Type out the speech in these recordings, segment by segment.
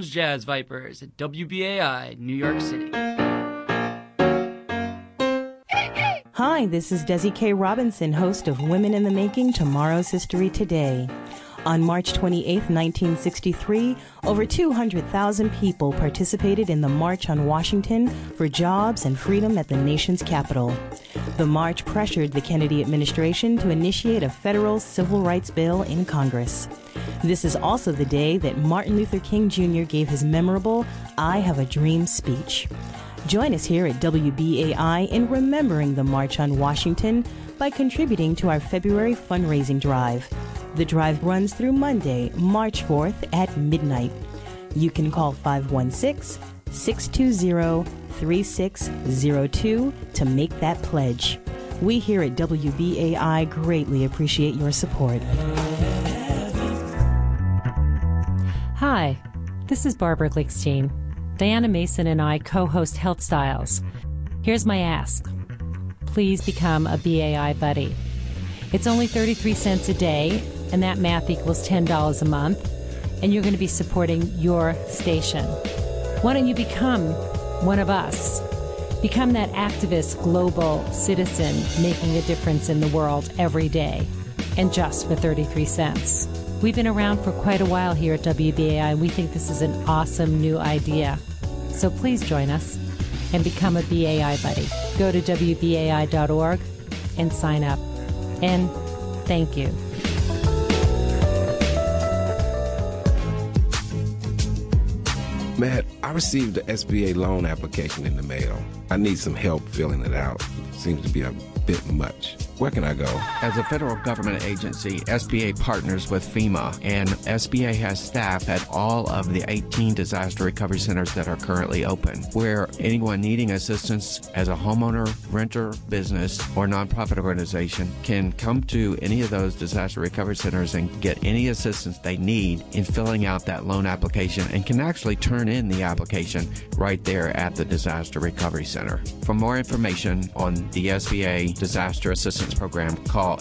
Jazz Vipers at WBAI, New York City. Hi, this is Desi K. Robinson, host of Women in the Making, Tomorrow's History Today. On March 28, 1963, over 200,000 people participated in the March on Washington for jobs and freedom at the nation's capital. The march pressured the Kennedy administration to initiate a federal civil rights bill in Congress. This is also the day that Martin Luther King Jr. gave his memorable I Have a Dream speech. Join us here at WBAI in remembering the March on Washington by contributing to our February fundraising drive. The drive runs through Monday, March 4th at midnight. You can call 516-620-3602 to make that pledge. We here at WBAI greatly appreciate your support. Hi, this is Barbara Glickstein. Diana Mason and I co-host Health Styles. Here's my ask. Please become a BAI buddy. It's only 33 cents a day, and that math equals $10 a month, and you're going to be supporting your station. Why don't you become one of us? Become that activist global citizen making a difference in the world every day, and just for 33 cents. We've been around for quite a while here at WBAI, and we think this is an awesome new idea. So please join us and become a BAI buddy. Go to WBAI.org and sign up. And thank you. Matt, I received the SBA loan application in the mail. I need some help filling it out. Seems to be a bit much. Where can I go? As a federal government agency, SBA partners with FEMA, and SBA has staff at all of the 18 disaster recovery centers that are currently open, where anyone needing assistance as a homeowner, renter, business, or nonprofit organization can come to any of those disaster recovery centers and get any assistance they need in filling out that loan application, and can actually turn in the application right there at the disaster recovery center. For more information on the SBA Disaster Assistance Program, call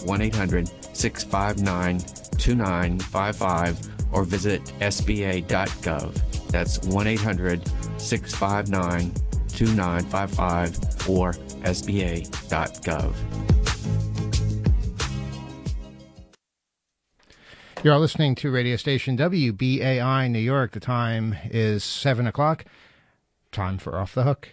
1-800-659-2955 or visit sba.gov. That's 1-800-659-2955 or sba.gov. You're listening to radio station WBAI New York. The time is 7 o'clock. Time for Off the Hook.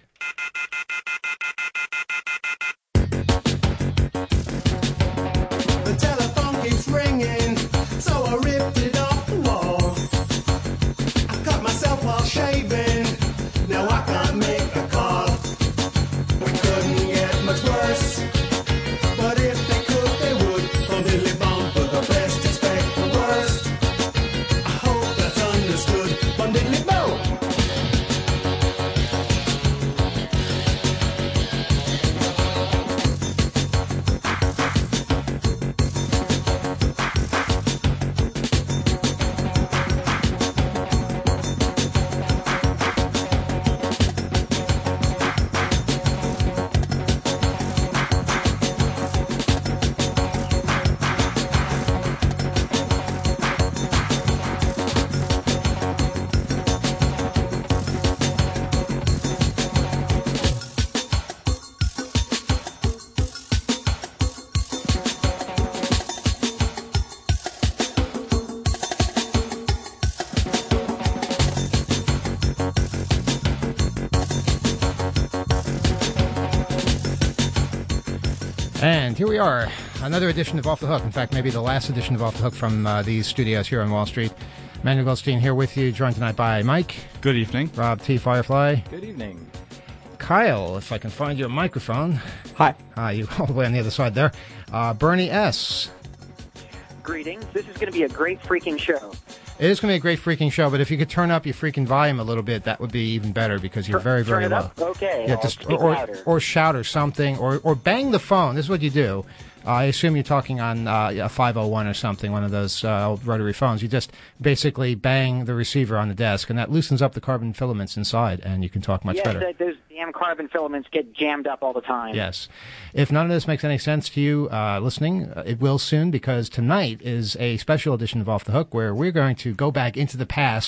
The telephone keeps ringing, so I ripped it off the wall. I cut myself while shaving, now I can't make a call. We couldn't get much worse, but if they could, they would. From Diddley Bump for the best, expect the worst. I hope that's understood. From Diddley Bump. And here we are, another edition of Off the Hook. In fact, maybe the last edition of Off the Hook from these studios here on Wall Street. Manuel Goldstein here with you, joined tonight by Mike. Good evening. Rob T. Firefly. Good evening. Kyle, if I can find your microphone. Hi. Hi, you all the way on the other side there. Bernie S. Greetings. This is going to be a great freaking show. It is going to be a great freaking show, but if you could turn up your freaking volume a little bit, that would be even better because you're very, very turn it low. Up? Okay. You have to, or shout or something, or bang the phone. This is what you do. I assume you're talking on a 501 or something, one of those old rotary phones. You just basically bang the receiver on the desk, and that loosens up the carbon filaments inside, and you can talk much better. Yes, those damn carbon filaments get jammed up all the time. Yes. If none of this makes any sense to you listening, it will soon, because tonight is a special edition of Off the Hook where we're going to go back into the past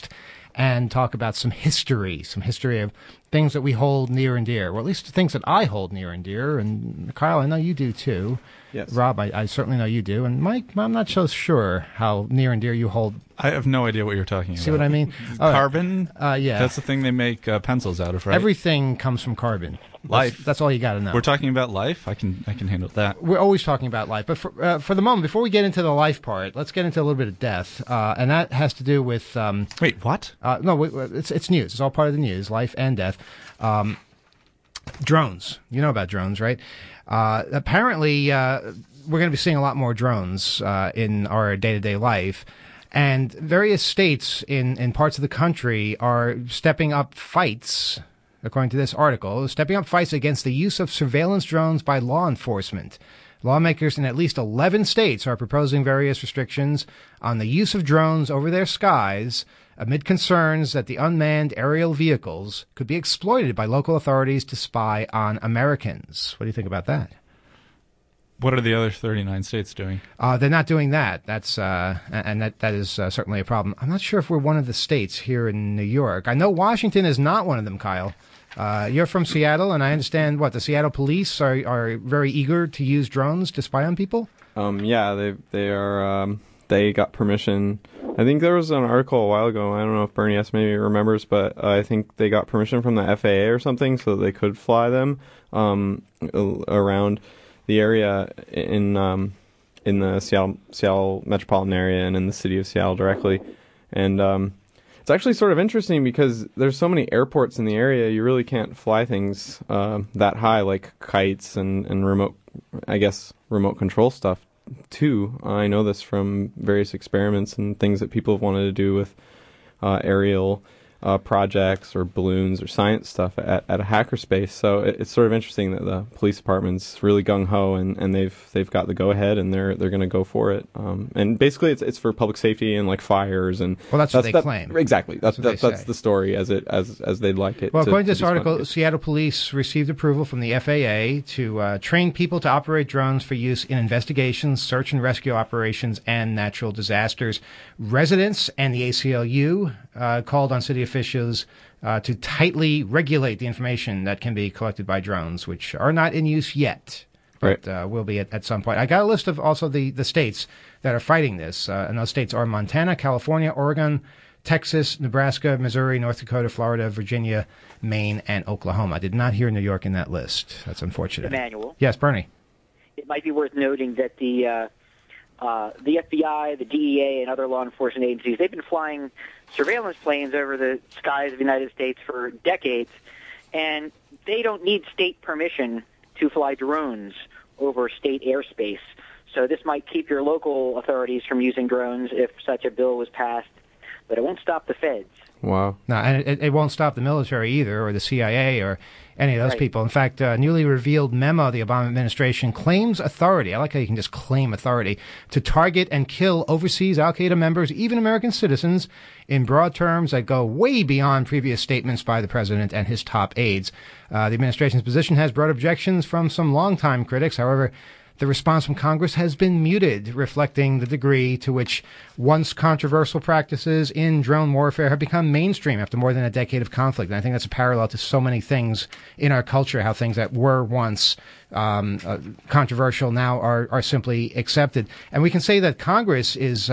and talk about some history of things that we hold near and dear, or at least things that I hold near and dear. And Kyle, I know you do too. Yes. Rob, I certainly know you do. And Mike, I'm not so sure how near and dear you hold. I have no idea what you're talking about. See what I mean? Carbon? Yeah. That's the thing they make pencils out of, right? Everything comes from carbon. Life. That's all you got to know. We're talking about life? I can handle that. We're always talking about life. But for the moment, before we get into the life part, let's get into a little bit of death. And that has to do with... Wait, what? No, it's news. It's all part of the news, life and death. Drones. You know about drones, right? Apparently, we're going to be seeing a lot more drones in our day-to-day life. And various states in parts of the country are stepping up fights, according to this article, stepping up fights against the use of surveillance drones by law enforcement. Lawmakers in at least 11 states are proposing various restrictions on the use of drones over their skies amid concerns that the unmanned aerial vehicles could be exploited by local authorities to spy on Americans. What do you think about that? What are the other 39 states doing? They're not doing that. That's and that is certainly a problem. I'm not sure if we're one of the states here in New York. I know Washington is not one of them, Kyle. You're from Seattle, and I understand the Seattle police are very eager to use drones to spy on people. Yeah, they are. They got permission. I think there was an article a while ago. I don't know if Bernie S. maybe remembers, but I think they got permission from the FAA or something so that they could fly them around the area in the Seattle metropolitan area and in the city of Seattle directly. And it's actually sort of interesting because there's so many airports in the area, you really can't fly things that high, like kites and remote control stuff too. I know this from various experiments and things that people have wanted to do with aerial projects or balloons or science stuff at a hackerspace. So it's sort of interesting that the police department's really gung-ho and they've got the go-ahead and they're going to go for it. And basically it's for public safety and like fires and... Well, that's what they claim. Exactly. That's the story as they'd like it. Well, according to this article, Seattle police received approval from the FAA to train people to operate drones for use in investigations, search and rescue operations, and natural disasters. Residents and the ACLU called on city officials to tightly regulate the information that can be collected by drones, which are not in use yet, but will be at some point. I got a list of also the states that are fighting this, and those states are Montana, California, Oregon, Texas, Nebraska, Missouri, North Dakota, Florida, Virginia, Maine, and Oklahoma. I did not hear New York in that list. That's unfortunate. Emmanuel. Yes, Bernie. It might be worth noting that the FBI, the DEA, and other law enforcement agencies, they've been flying surveillance planes over the skies of the United States for decades, and they don't need state permission to fly drones over state airspace. So this might keep your local authorities from using drones if such a bill was passed, but it won't stop the feds. Wow. No, and it won't stop the military either, or the CIA, or any of those people. In fact, a newly revealed memo of the Obama administration claims authority. I like how you can just claim authority to target and kill overseas al-Qaeda members, even American citizens, in broad terms that go way beyond previous statements by the president and his top aides. The administration's position has brought objections from some longtime critics. However, the response from Congress has been muted, reflecting the degree to which once controversial practices in drone warfare have become mainstream after more than a decade of conflict. And I think that's a parallel to so many things in our culture, how things that were once controversial now are simply accepted. And we can say that Congress is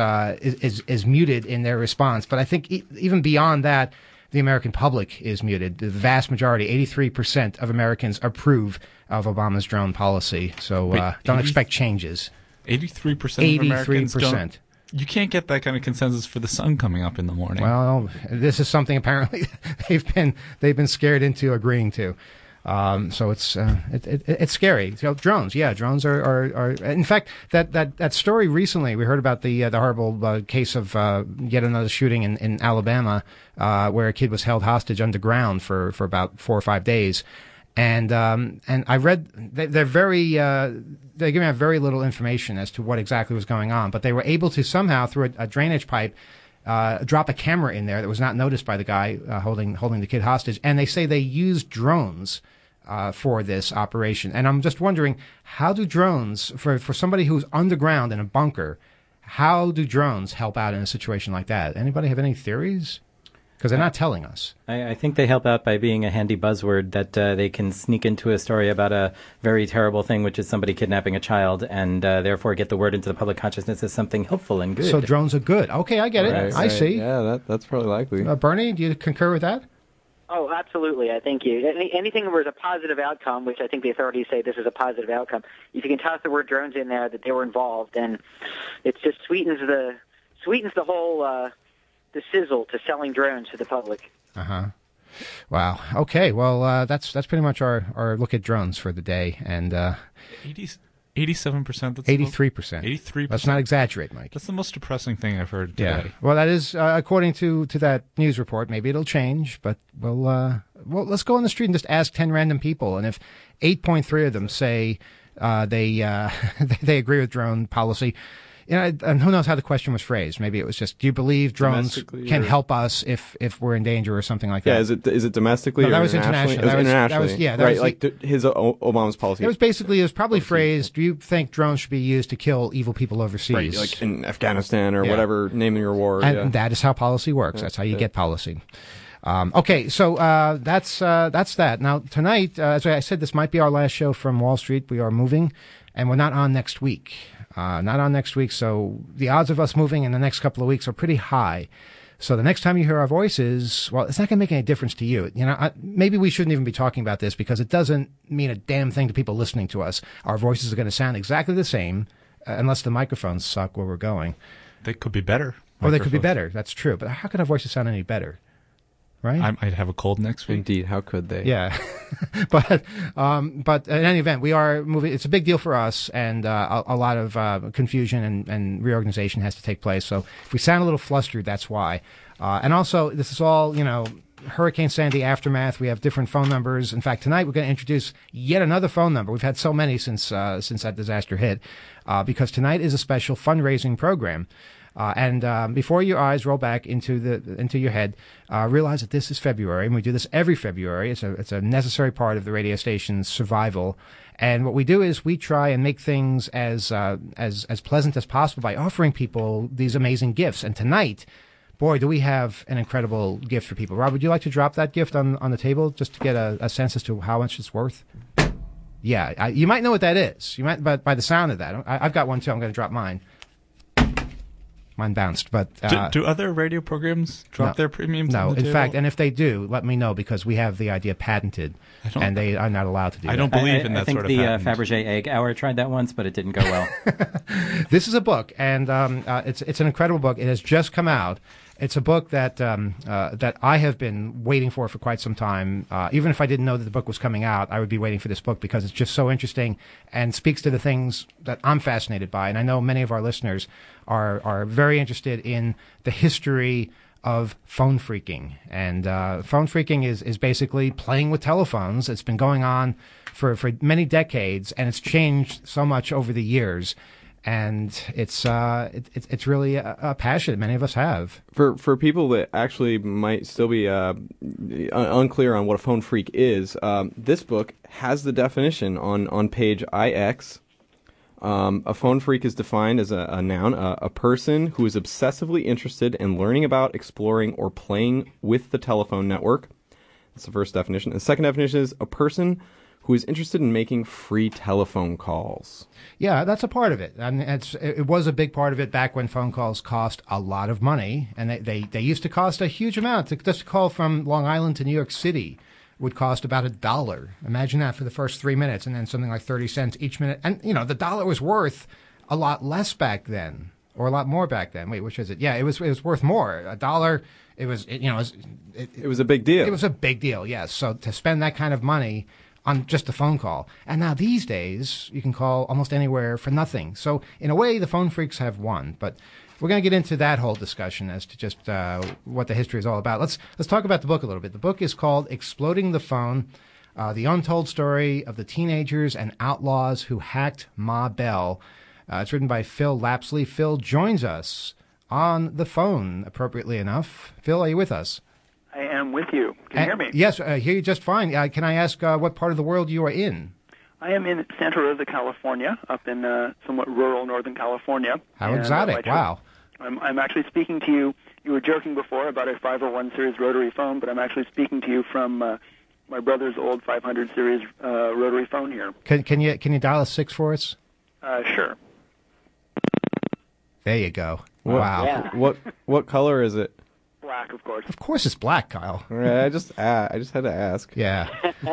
muted in their response. But I think even beyond that, the American public is muted. The vast majority, 83% of Americans approve of Obama's drone policy. So don't expect changes. 83% of Americans don't. You can't get that kind of consensus for the sun coming up in the morning. Well, this is something apparently they've been scared into agreeing to. So it's scary. So drones are. In fact, that story recently we heard about the horrible case of yet another shooting in Alabama, where a kid was held hostage underground for about 4 or 5 days, and I read they're giving out very little information as to what exactly was going on, but they were able to somehow through a drainage pipe drop a camera in there that was not noticed by the guy holding the kid hostage, and they say they used drones for this operation. And I'm just wondering, how do drones, for somebody who's underground in a bunker, how do drones help out in a situation like that? Anybody have any theories? because they're not telling us. I think they help out by being a handy buzzword that they can sneak into a story about a very terrible thing, which is somebody kidnapping a child, and therefore get the word into the public consciousness as something helpful and good. So drones are good. Okay, I get it. I see. Yeah, that's probably likely. Bernie, do you concur with that? Oh, absolutely. I thank you. Anything where there's a positive outcome, which I think the authorities say this is a positive outcome, if you can toss the word drones in there that they were involved, then it just sweetens the whole the sizzle to selling drones to the public. Wow. Okay. Well, that's pretty much our look at drones for the day, and 87%. 83%. 83%. Let's not exaggerate, Mike. That's the most depressing thing I've heard today. Yeah. Well, that is according to that news report. Maybe it'll change, but well, let's go on the street and just ask 10 random people, and if 8.3 of them say they agree with drone policy. And who knows how the question was phrased? Maybe it was just, do you believe drones can help us if we're in danger or something like that? Yeah, is it domestically or that was internationally? International. Internationally. His Obama's policy. It was probably phrased, do you think drones should be used to kill evil people overseas? Right, like in Afghanistan or whatever, naming your war. And that is how policy works. That's how you get policy. Okay, so that's that. Now, tonight, as I said, this might be our last show from Wall Street. We are moving, and we're not on next week. So the odds of us moving in the next couple of weeks are pretty high. So the next time you hear our voices, well, it's not going to make any difference to you. Maybe we shouldn't even be talking about this because it doesn't mean a damn thing to people listening to us. Our voices are going to sound exactly the same, unless the microphones suck where we're going. They could be better. Or they could be better. That's true. But how could our voices sound any better? Right? I might have a cold next week. Indeed, how could they? Yeah, but in any event, we are moving. It's a big deal for us, and a lot of confusion and reorganization has to take place. So if we sound a little flustered, that's why. And also, this is all Hurricane Sandy aftermath. We have different phone numbers. In fact, tonight we're going to introduce yet another phone number. We've had so many since that disaster hit, because tonight is a special fundraising program. And before your eyes roll back into your head, realize that this is February, and we do this every February. It's a necessary part of the radio station's survival. And what we do is we try and make things as pleasant as possible by offering people these amazing gifts. And tonight, boy, do we have an incredible gift for people. Rob, would you like to drop that gift on the table just to get a sense as to how much it's worth? Yeah, you might know what that is. You might, but by the sound of that, I've got one too. I'm going to drop mine. Mine bounced, but do other radio programs drop their premiums? No, on the in table? fact, and if they do, let me know because we have the idea patented, and they are not allowed to do that. I don't believe in that sort of patent. I think the Fabergé egg hour tried that once, but it didn't go well. This is a book, and it's an incredible book. It has just come out. It's a book that I have been waiting for quite some time. Even if I didn't know that the book was coming out, I would be waiting for this book because it's just so interesting and speaks to the things that I'm fascinated by. And I know many of our listeners are very interested in the history of phone phreaking. And phone phreaking is basically playing with telephones. It's been going on for many decades, and it's changed so much over the years. And it's really a passion many of us have. For people that actually might still be unclear on what a phone phreak is, this book has the definition on page IX. A phone phreak is defined as a noun, a person who is obsessively interested in learning about, exploring, or playing with the telephone network. That's the first definition. And the second definition is a person who is interested in making free telephone calls. Yeah, that's a part of it. And it was a big part of it back when phone calls cost a lot of money. And they used to cost a huge amount. Just a call from Long Island to New York City would cost about $1. Imagine that for the first 3 minutes, and then something like 30 cents each minute. And, the dollar was worth a lot less back then, or a lot more back then. Wait, which is it? Yeah, it was worth more. $1, it was a big deal. It was a big deal, yes. So to spend that kind of money on just a phone call. And now these days, you can call almost anywhere for nothing. So in a way, the phone phreaks have won. But we're going to get into that whole discussion as to just what the history is all about. Let's talk about the book a little bit. The book is called Exploding the Phone, The Untold Story of the Teenagers and Outlaws Who Hacked Ma Bell. It's written by Phil Lapsley. Phil joins us on the phone, appropriately enough. Phil, are you with us? I am with you. Can you hear me? Yes, I hear you just fine. Can I ask what part of the world you are in? I am in Santa Rosa, California, up in somewhat rural Northern California. How exotic! Wow. I'm actually speaking to you you were joking before about a 501 series rotary phone, but I'm actually speaking to you from my brother's old 500 series rotary phone here. Can you dial a 6 for us? Sure. There you go. Wow. Yeah. What color is it? Black, of course. Of course, it's black, Kyle. Right, I just had to ask. Yeah.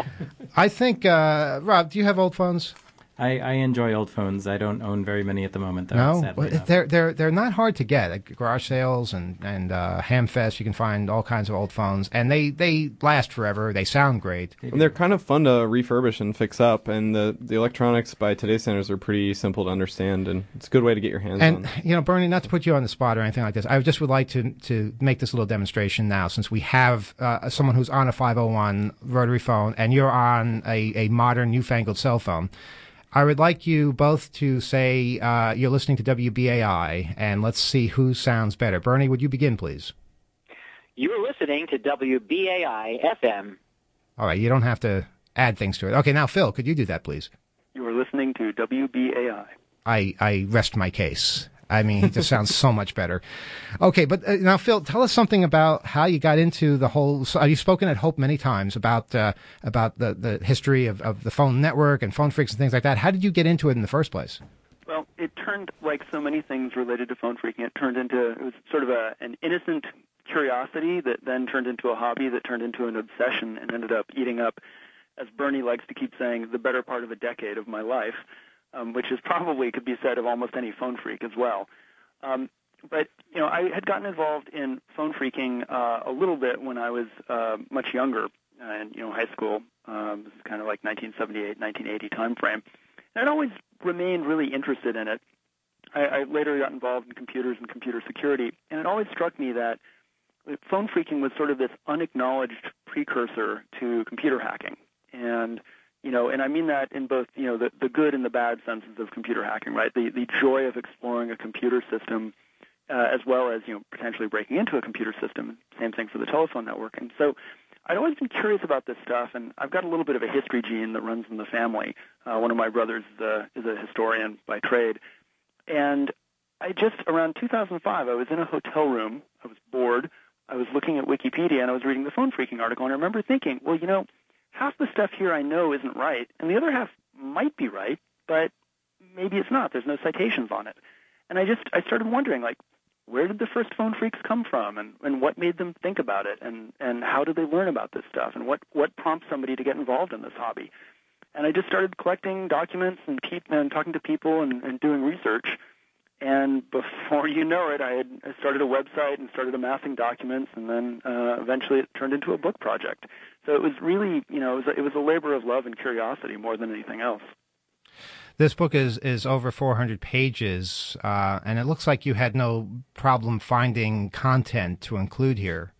I think Rob, do you have old phones? I enjoy old phones. I don't own very many at the moment, though. No, sadly, no. they're not hard to get. At garage sales and Hamfest, you can find all kinds of old phones, and they last forever. They sound great. And they're kind of fun to refurbish and fix up, and the electronics by today's standards are pretty simple to understand, and it's a good way to get your hands on. And Bernie, not to put you on the spot or anything like this, I just would like to make this little demonstration now, since we have someone who's on a 501 rotary phone, and you're on a modern, newfangled cell phone. I would like you both to say you're listening to WBAI, and let's see who sounds better. Bernie, would you begin, please? You're listening to WBAI FM. All right, you don't have to add things to it. Okay, now, Phil, could you do that, please? You are listening to WBAI. I rest my case. I mean, he just sounds so much better. Okay, but now, Phil, tell us something about how you got into the whole. You've spoken at Hope many times about the history of the phone network and phone freaks and things like that. How did you get into it in the first place? Well, it turned, like so many things related to phone freaking, it was sort of an innocent curiosity that then turned into a hobby that turned into an obsession and ended up eating up, as Bernie likes to keep saying, the better part of a decade of my life. Which is probably could be said of almost any phone freak as well. But, I had gotten involved in phone freaking a little bit when I was much younger in, high school. This is kind of like 1978, 1980 time frame. And I'd always remained really interested in it. I later got involved in computers and computer security, and it always struck me that phone freaking was sort of this unacknowledged precursor to computer hacking. And and I mean that in both, the good and the bad senses of computer hacking, right? The joy of exploring a computer system, as well as, potentially breaking into a computer system. Same thing for the telephone network. And so I'd always been curious about this stuff, and I've got a little bit of a history gene that runs in the family. One of my brothers is a historian by trade. And around 2005, I was in a hotel room. I was bored. I was looking at Wikipedia, and I was reading the phone freaking article, and I remember thinking, well, half the stuff here I know isn't right, and the other half might be right, but maybe it's not. There's no citations on it. And I started wondering, where did the first phone freaks come from, and what made them think about it, and how did they learn about this stuff, and what prompts somebody to get involved in this hobby? And I just started collecting documents and talking to people and doing research. And before you know it, I started a website and started amassing documents, and then eventually it turned into a book project. So it was really, it was a labor of love and curiosity more than anything else. This book is over 400 pages, and it looks like you had no problem finding content to include here.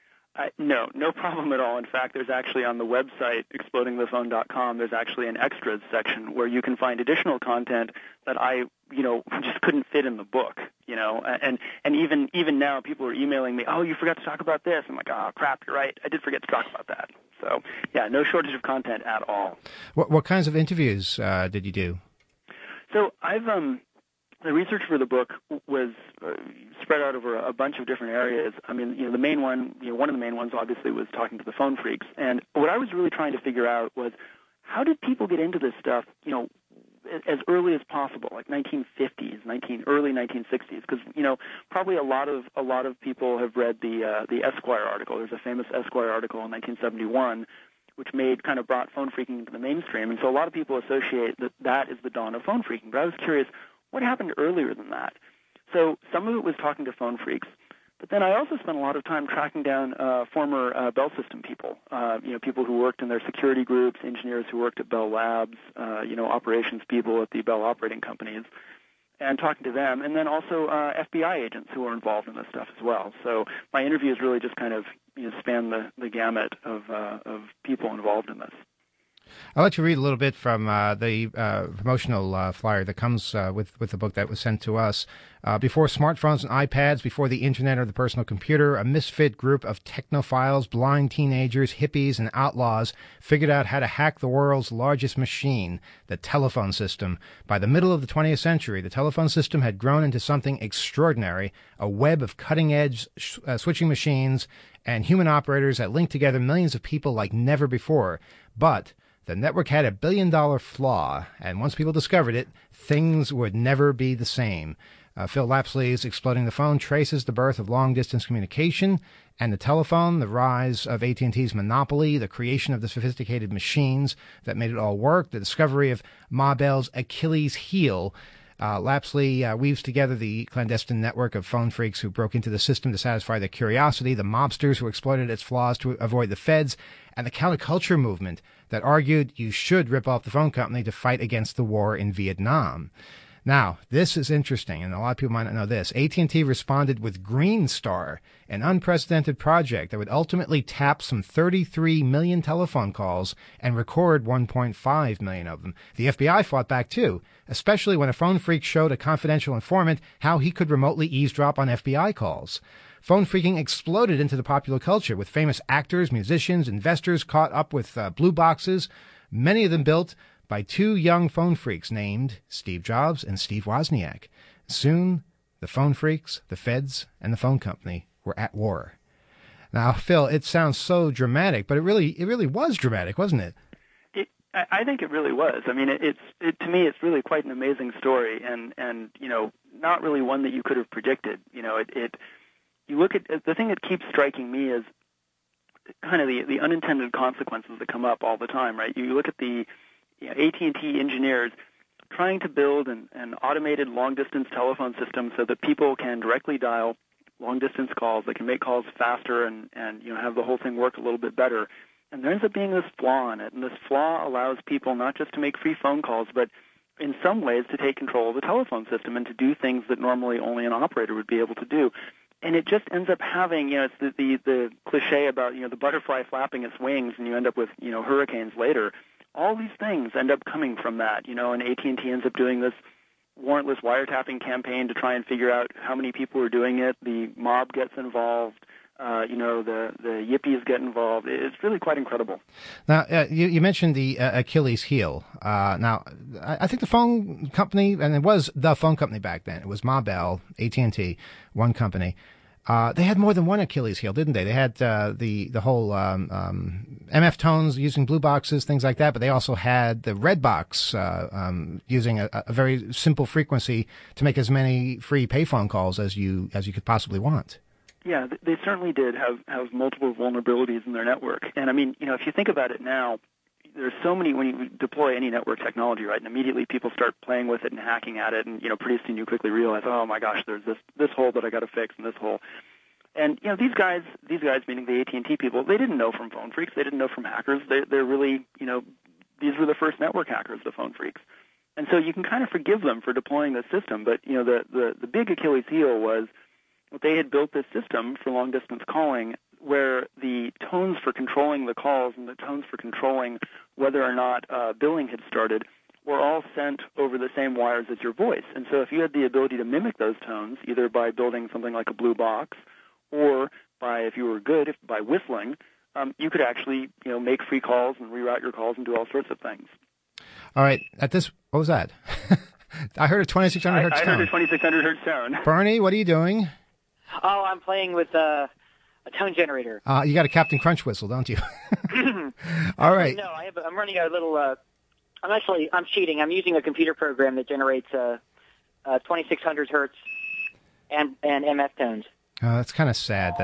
No problem at all. In fact, there's actually on the website, explodingthephone.com, there's actually an extras section where you can find additional content that I, just couldn't fit in the book, and even now people are emailing me, oh, you forgot to talk about this. I'm like, oh, crap, you're right. I did forget to talk about that. So, yeah, no shortage of content at all. What kinds of interviews did you do? So the research for the book was spread out over a bunch of different areas. I mean, the main one, one of the main ones obviously was talking to the phone freaks. And what I was really trying to figure out was how did people get into this stuff, as early as possible, like 1950s, early 1960s, because probably a lot of people have read the Esquire article. There's a famous Esquire article in 1971, which brought phone freaking into the mainstream, and so a lot of people associate that is the dawn of phone freaking. But I was curious, what happened earlier than that? So some of it was talking to phone freaks, but then I also spent a lot of time tracking down former Bell System people, people who worked in their security groups, engineers who worked at Bell Labs, operations people at the Bell operating companies, and talking to them, and then also FBI agents who were involved in this stuff as well. So my interviews really just kind of span the gamut of people involved in this. I'll let you read a little bit from the promotional flyer that comes with the book that was sent to us. Before smartphones and iPads, before the internet or the personal computer, a misfit group of technophiles, blind teenagers, hippies, and outlaws figured out how to hack the world's largest machine, the telephone system. By the middle of the 20th century, the telephone system had grown into something extraordinary, a web of cutting-edge switching machines and human operators that linked together millions of people like never before. But the network had a billion-dollar flaw, and once people discovered it, things would never be the same. Phil Lapsley's Exploding the Phone traces the birth of long-distance communication and the telephone, the rise of AT&T's monopoly, the creation of the sophisticated machines that made it all work, the discovery of Ma Bell's Achilles heel. Lapsley weaves together the clandestine network of phone freaks who broke into the system to satisfy their curiosity, the mobsters who exploited its flaws to avoid the feds, and the counterculture movement that argued you should rip off the phone company to fight against the war in Vietnam. Now, this is interesting, and a lot of people might not know this. AT&T responded with Green Star, an unprecedented project that would ultimately tap some 33 million telephone calls and record 1.5 million of them. The FBI fought back, too, especially when a phone freak showed a confidential informant how he could remotely eavesdrop on FBI calls. Phone freaking exploded into the popular culture, with famous actors, musicians, investors caught up with blue boxes, many of them built by two young phone freaks named Steve Jobs and Steve Wozniak. Soon, the phone freaks, the feds, and the phone company were at war. Now, Phil, it sounds so dramatic, but it really was dramatic, wasn't it? I think it really was. I mean, to me, it's really quite an amazing story, and not really one that you could have predicted. You look at the thing that keeps striking me is kind of the unintended consequences that come up all the time, right? You look at the AT&T engineers trying to build an automated long-distance telephone system so that people can directly dial long-distance calls. They can make calls faster and have the whole thing work a little bit better. And there ends up being this flaw in it, and this flaw allows people not just to make free phone calls, but in some ways to take control of the telephone system and to do things that normally only an operator would be able to do. And it just ends up having, it's the cliche about, the butterfly flapping its wings and you end up with, hurricanes later. All these things end up coming from that, and AT&T ends up doing this warrantless wiretapping campaign to try and figure out how many people are doing it. The mob gets involved. The yippies get involved. It's really quite incredible. Now, you mentioned the Achilles heel. Now, I think the phone company, and it was the phone company back then, it was Ma Bell, AT&T, one company. They had more than one Achilles heel, didn't they? They had the whole MF tones using blue boxes, things like that, but they also had the red box using a very simple frequency to make as many free payphone calls as you could possibly want. Yeah, they certainly did have multiple vulnerabilities in their network. And, I mean, if you think about it now, there's so many, when you deploy any network technology, right, and immediately people start playing with it and hacking at it, and, pretty soon you quickly realize, oh, my gosh, there's this hole that I got to fix and this hole. And, these guys, meaning the AT&T people, they didn't know from phone freaks. They didn't know from hackers. They're really, these were the first network hackers, the phone freaks. And so you can kind of forgive them for deploying the system, but, the big Achilles heel was they had built this system for long-distance calling where the tones for controlling the calls and the tones for controlling whether or not billing had started were all sent over the same wires as your voice. And so if you had the ability to mimic those tones, either by building something like a blue box or by, if you were good, by whistling, you could actually, make free calls and reroute your calls and do all sorts of things. All right. What was that? I heard a 2600 hertz tone. I heard a 2600 hertz tone. Bernie, what are you doing? Oh, I'm playing with a tone generator. You got a Captain Crunch whistle, don't you? All right. No, I'm running a little. I'm cheating. I'm using a computer program that generates 2600 hertz and MF tones. That's kind of sad.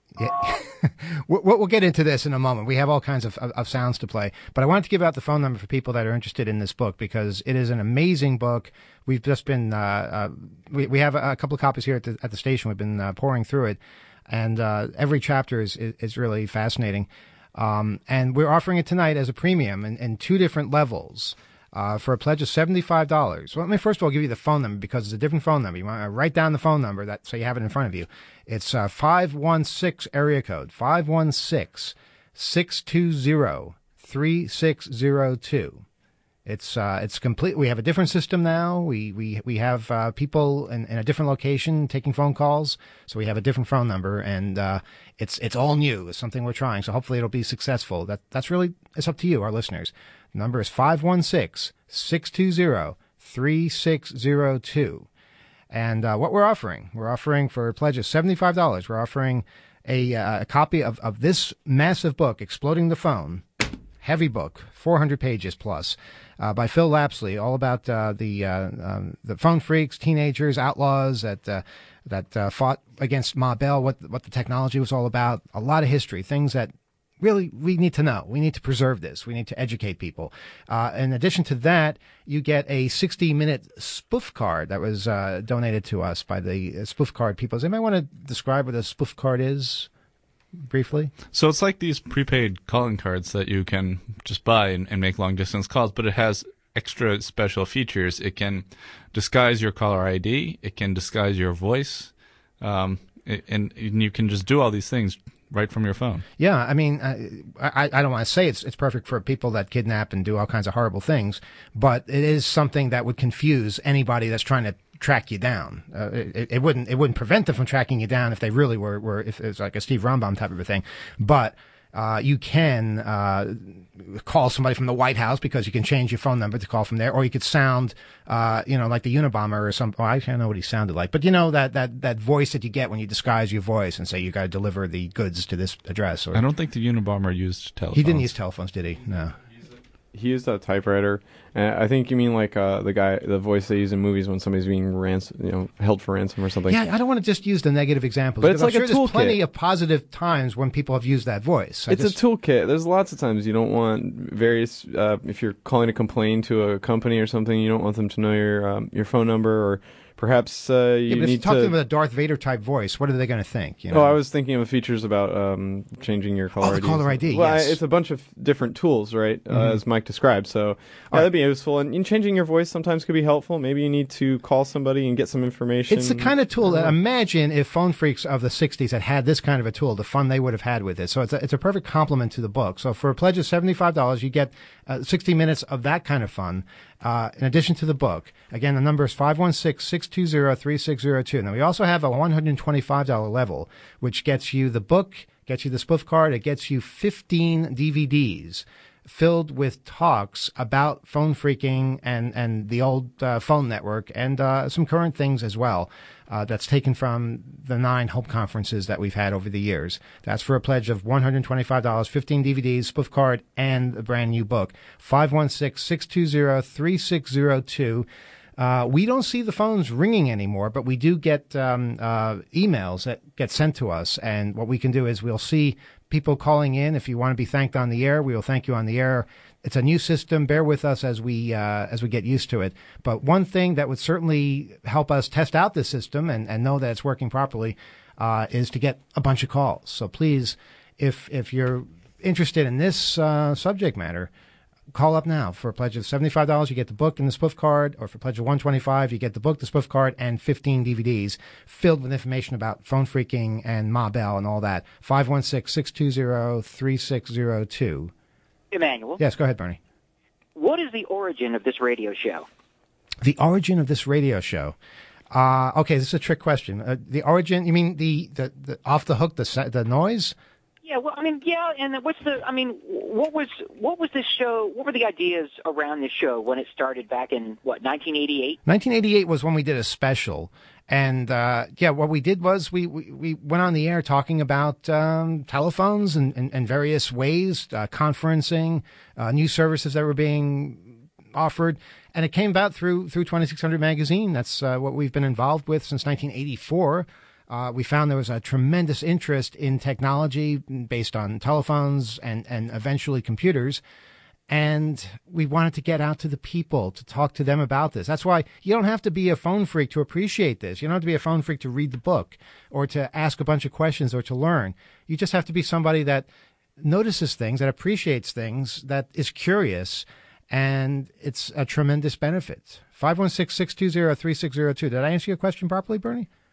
We'll get into this in a moment. We have all kinds of sounds to play, but I wanted to give out the phone number for people that are interested in this book because it is an amazing book. We've just been we have a couple of copies here at the station. We've been pouring through it, and every chapter is really fascinating. And we're offering it tonight as a premium in two different levels. For a pledge of $75. Well, let me first of all give you the phone number because it's a different phone number. You want to write down the phone number so you have it in front of you. It's 516 area code 516-620-3632. 620-360-3602. It's complete. We have a different system now. We have people in a different location taking phone calls. So we have a different phone number, and it's all new. It's something we're trying. So hopefully it'll be successful. It's up to you, our listeners. The number is 516-620-3602. And what we're offering for a pledge of $75. We're offering a copy of this massive book, Exploding the Phone. Heavy book, 400 pages plus, by Phil Lapsley, all about the phone freaks, teenagers, outlaws that fought against Ma Bell, what the technology was all about, a lot of history, things that really we need to know. We need to preserve this. We need to educate people. In addition to that, you get a 60-minute spoof card that was donated to us by the spoof card people. Does anybody want to describe what a spoof card is? Briefly? So it's like these prepaid calling cards that you can just buy and make long-distance calls, but it has extra special features. It can disguise your caller ID. It can disguise your voice. And you can just do all these things right from your phone. Yeah, I mean, I don't want to say it's perfect for people that kidnap and do all kinds of horrible things, but it is something that would confuse anybody that's trying to track you down. It wouldn't prevent them from tracking you down if they really were if it's like a Steve Rombaum type of a thing. But you can call somebody from the White House because you can change your phone number to call from there, or you could sound, like the Unabomber or some. Oh, I can't know what he sounded like, but that voice that you get when you disguise your voice and say you got to deliver the goods to this address. Or, I don't think the Unabomber used telephones. He didn't use telephones, did he? No. He used a typewriter. And I think you mean like the voice they use in movies when somebody's being held for ransom or something. Yeah, I don't want to just use the negative examples. But it's like I'm sure a toolkit. There's plenty of positive times when people have used that voice. It's a toolkit. There's lots of times you don't want various. If you're calling to complain to a company or something, you don't want them to know your phone number, or perhaps you but need if you talk to them with a Darth Vader type voice, what are they going to think? Oh, I was thinking of features about changing your caller ID. The caller ID. Well, yes. It's a bunch of different tools, right? As Mike described. So that'd be useful. And changing your voice sometimes could be helpful. Maybe you need to call somebody and get some information. It's the kind of tool that imagine if phone freaks of the 60s had this kind of a tool, the fun they would have had with it. So it's a perfect complement to the book. So for a pledge of $75, you get 60 minutes of that kind of fun. In addition to the book. Again, the number is 516-620-3602. Now, we also have a $125 level, which gets you the book, gets you the spoof card, it gets you 15 DVDs filled with talks about phone freaking and the old phone network and some current things as well. That's taken from the 9 Hope conferences that we've had over the years. That's for a pledge of $125, 15 DVDs, spoof card, and a brand new book. 516-620-3602. We don't see the phones ringing anymore, but we do get emails that get sent to us. And what we can do is we'll see people calling in. If you want to be thanked on the air, we will thank you on the air. It's a new system. Bear with us as we get used to it. But one thing that would certainly help us test out this system and know that it's working properly is to get a bunch of calls. So please, if you're interested in this subject matter, call up now. For a pledge of $75, you get the book and the spoof card, or for a pledge of $125, you get the book, the spoof card, and 15 DVDs filled with information about phone freaking and Ma Bell and all that. 516-620-3602. Emmanuel. Yes, go ahead, Bernie. What is the origin of this radio show? The origin of this radio show. Okay, this is a trick question. The origin, you mean the off the hook, the noise? Yeah, well, I mean, yeah, and what was this show? What were the ideas around this show when it started back in 1988? 1988 was when we did a special, and what we did was we went on the air talking about telephones and various ways, conferencing, new services that were being offered, and it came about through 2600 magazine. That's what we've been involved with since 1984. We found there was a tremendous interest in technology based on telephones and eventually computers. And we wanted to get out to the people, to talk to them about this. That's why you don't have to be a phone freak to appreciate this. You don't have to be a phone freak to read the book or to ask a bunch of questions or to learn. You just have to be somebody that notices things, that appreciates things, that is curious. And it's a tremendous benefit. 516-620-3602. Did I answer your question properly, Bernie?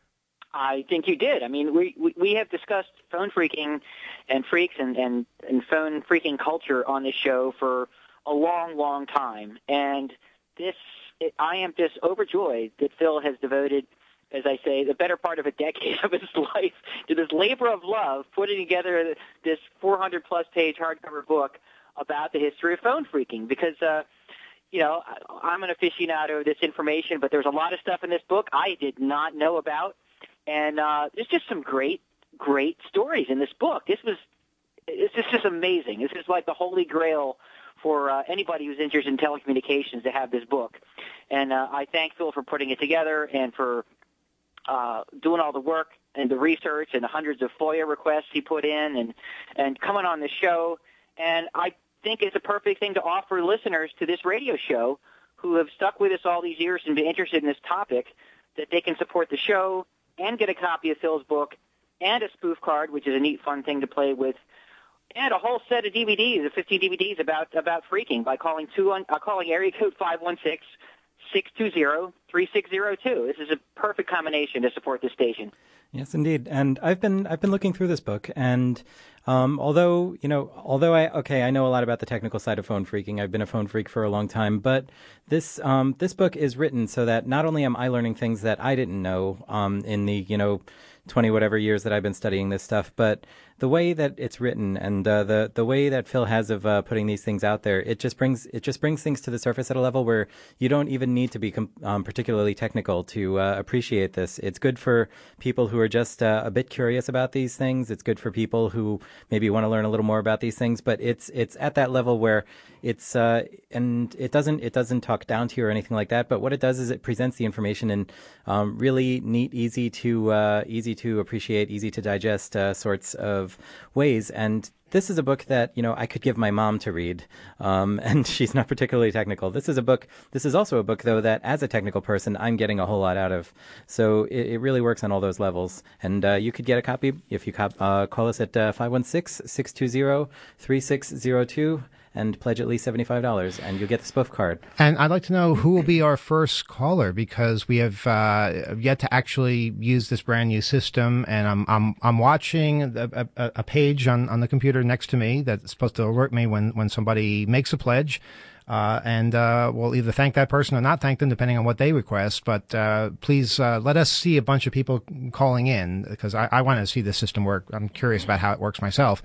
I think you did. I mean, we have discussed phone freaking and freaks and phone freaking culture on this show for a long, long time. And I am just overjoyed that Phil has devoted, as I say, the better part of a decade of his life to this labor of love, putting together this 400-plus page hardcover book about the history of phone freaking. Because, I'm an aficionado of this information, but there's a lot of stuff in this book I did not know about. And there's just some great, great stories in this book. It's just amazing. This is like the holy grail for anybody who's interested in telecommunications to have this book. And I thank Phil for putting it together and for doing all the work and the research and the hundreds of FOIA requests he put in and coming on the show. And I think it's a perfect thing to offer listeners to this radio show who have stuck with us all these years and been interested in this topic, that they can support the show and get a copy of Phil's book and a spoof card, which is a neat, fun thing to play with, and a whole set of DVDs, of 15 DVDs about freaking by calling area code 516-620-3602. This is a perfect combination to support this station. Yes, indeed. And I've been looking through this book, and although I know a lot about the technical side of phone freaking. I've been a phone freak for a long time, but this book is written so that not only am I learning things that I didn't know in the 20 whatever years that I've been studying this stuff, but the way that it's written and the way that Phil has of putting these things out there, it just brings things to the surface at a level where you don't even need to be particularly technical to appreciate this. It's good for people who are just a bit curious about these things. It's good for people who maybe want to learn a little more about these things. But it's at that level where it's and it doesn't talk down to you or anything like that. But what it does is it presents the information in really neat, easy to appreciate, easy to digest sorts of ways. And this is a book that, I could give my mom to read, and she's not particularly technical. This is also a book, though, that as a technical person, I'm getting a whole lot out of. So it really works on all those levels. And you could get a copy if you call us at 516-620-3602. And pledge at least $75, and you'll get the spoof card. And I'd like to know who will be our first caller, because we have yet to actually use this brand new system. And I'm watching a page on the computer next to me that's supposed to alert me when somebody makes a pledge. And we'll either thank that person or not thank them, depending on what they request. But please let us see a bunch of people calling in, because I want to see the system work. I'm curious about how it works myself.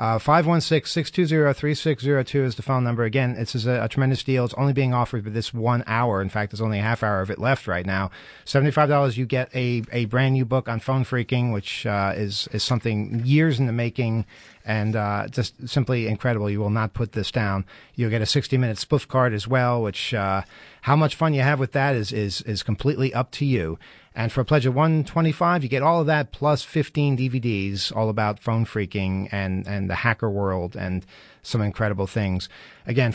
516-620-3602 is the phone number. Again, this is a tremendous deal. It's only being offered for this 1 hour. In fact, there's only a half hour of it left right now. $75, you get a brand new book on phone freaking, which is something years in the making. And just simply incredible. You will not put this down. You'll get a 60-minute spoof card as well, which how much fun you have with that is completely up to you. And for a pledge of $125, you get all of that plus 15 DVDs all about phone freaking and the hacker world and some incredible things. Again,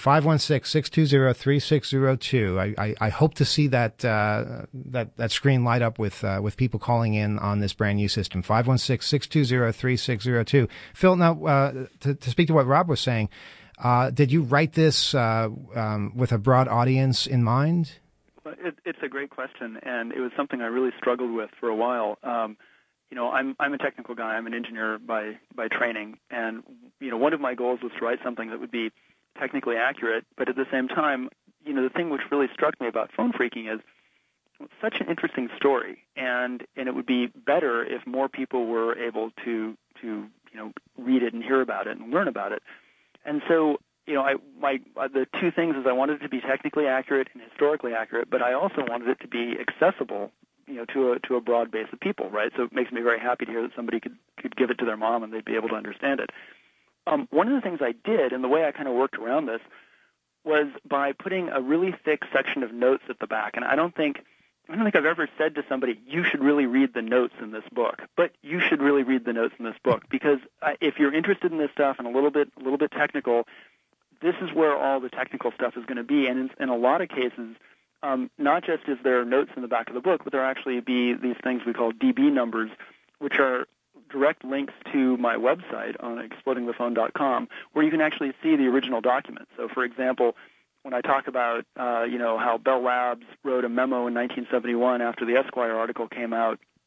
516-620-3602. I hope to see that screen light up with people calling in on this brand new system. 516-620-3602. Phil, now to speak to what Rob was saying, did you write this with a broad audience in mind? It's a great question, and it was something I really struggled with for a while. I'm a technical guy. I'm an engineer by training, and one of my goals was to write something that would be technically accurate, but at the same time, the thing which really struck me about phone freaking is it's such an interesting story, and it would be better if more people were able to read it and hear about it and learn about it. And so the two things is I wanted it to be technically accurate and historically accurate, but I also wanted it to be accessible, to a broad base of people, right? So it makes me very happy to hear that somebody could give it to their mom and they'd be able to understand it. One of the things I did, and the way I kind of worked around this, was by putting a really thick section of notes at the back. And I don't think I've ever said to somebody, you should really read the notes in this book, but you should really read the notes in this book, because if you're interested in this stuff and a little bit technical, this is where all the technical stuff is going to be. And in a lot of cases, not just is there notes in the back of the book, but there actually be these things we call DB numbers, which are direct links to my website on explodingthephone.com, where you can actually see the original document. So, for example, when I talk about, how Bell Labs wrote a memo in 1971 after the Esquire article came out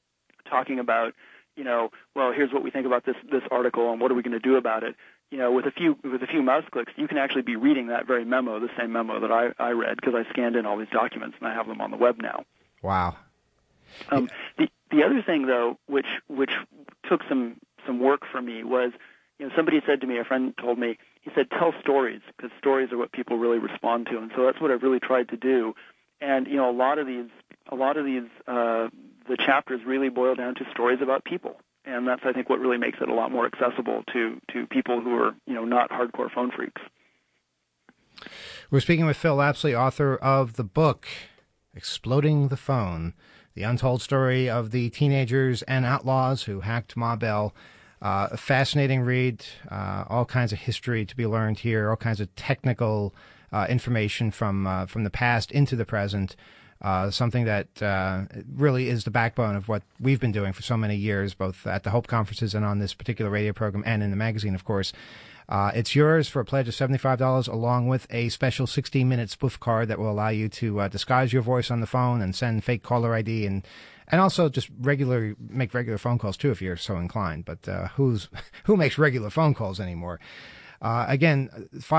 talking about, well, here's what we think about this article and what are we going to do about it. With a few mouse clicks, you can actually be reading that very memo, the same memo that I read, because I scanned in all these documents and I have them on the web now. Wow. The other thing, though, which took some work for me was, somebody said to me, a friend told me, he said, tell stories, because stories are what people really respond to, and so that's what I've really tried to do. And a lot of these the chapters really boil down to stories about people, and that's, I think, what really makes it a lot more accessible to people who are not hardcore phone freaks. We're speaking with Phil Lapsley, author of the book Exploding the Phone: The Untold Story of the Teenagers and Outlaws Who Hacked Ma Bell. A fascinating read, all kinds of history to be learned here, all kinds of technical information from the past into the present, something that really is the backbone of what we've been doing for so many years, both at the Hope Conferences and on this particular radio program and in the magazine, of course. It's yours for a pledge of $75, along with a special 16-minute spoof card that will allow you to disguise your voice on the phone and send fake caller ID and also just make regular phone calls too if you're so inclined. But who makes regular phone calls anymore? Again,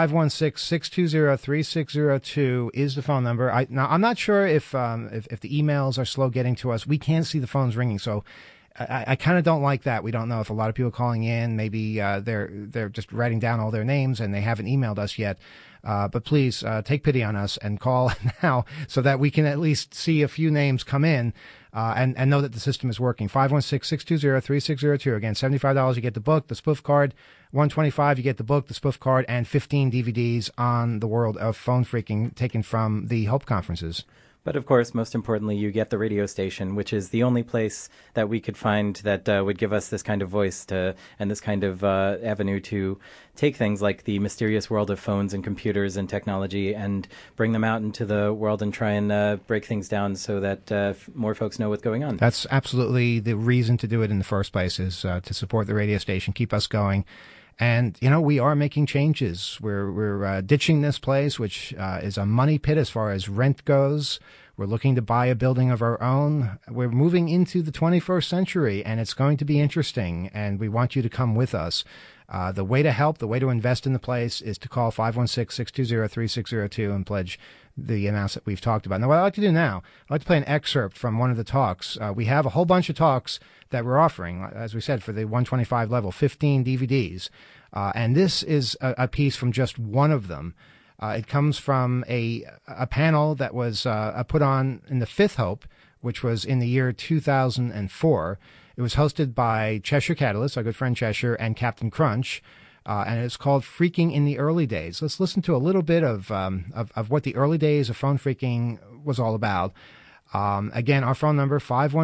516-620-3602 is the phone number. Now I'm not sure if the emails are slow getting to us. We can't see the phones ringing, so I kind of don't like that. We don't know if a lot of people calling in, maybe they're just writing down all their names and they haven't emailed us yet. But please take pity on us and call now so that we can at least see a few names come in and know that the system is working. 516-620-3602. Again, $75, you get the book, the spoof card. $125, you get the book, the spoof card, and 15 DVDs on the world of phone freaking taken from the Hope Conferences. But of course, most importantly, you get the radio station, which is the only place that we could find that would give us this kind of voice and this kind of avenue to take things like the mysterious world of phones and computers and technology and bring them out into the world and try and break things down so that more folks know what's going on. That's absolutely the reason to do it in the first place, is to support the radio station, keep us going. And, we are making changes. We're ditching this place, which is a money pit as far as rent goes. We're looking to buy a building of our own. We're moving into the 21st century, and it's going to be interesting, and we want you to come with us. The way to help, the way to invest in the place is to call 516-620-3602 and pledge the amounts that we've talked about. Now, what I'd like to do now, I'd like to play an excerpt from one of the talks. We have a whole bunch of talks that we're offering, as we said, for the 125 level, 15 DVDs. And this is a piece from just one of them. It comes from a panel that was put on in the Fifth Hope, which was in the year 2004. It was hosted by Cheshire Catalyst, our good friend Cheshire, and Captain Crunch. And it's called Freaking in the Early Days. Let's listen to a little bit of what the early days of phone freaking was all about. Again, our phone number,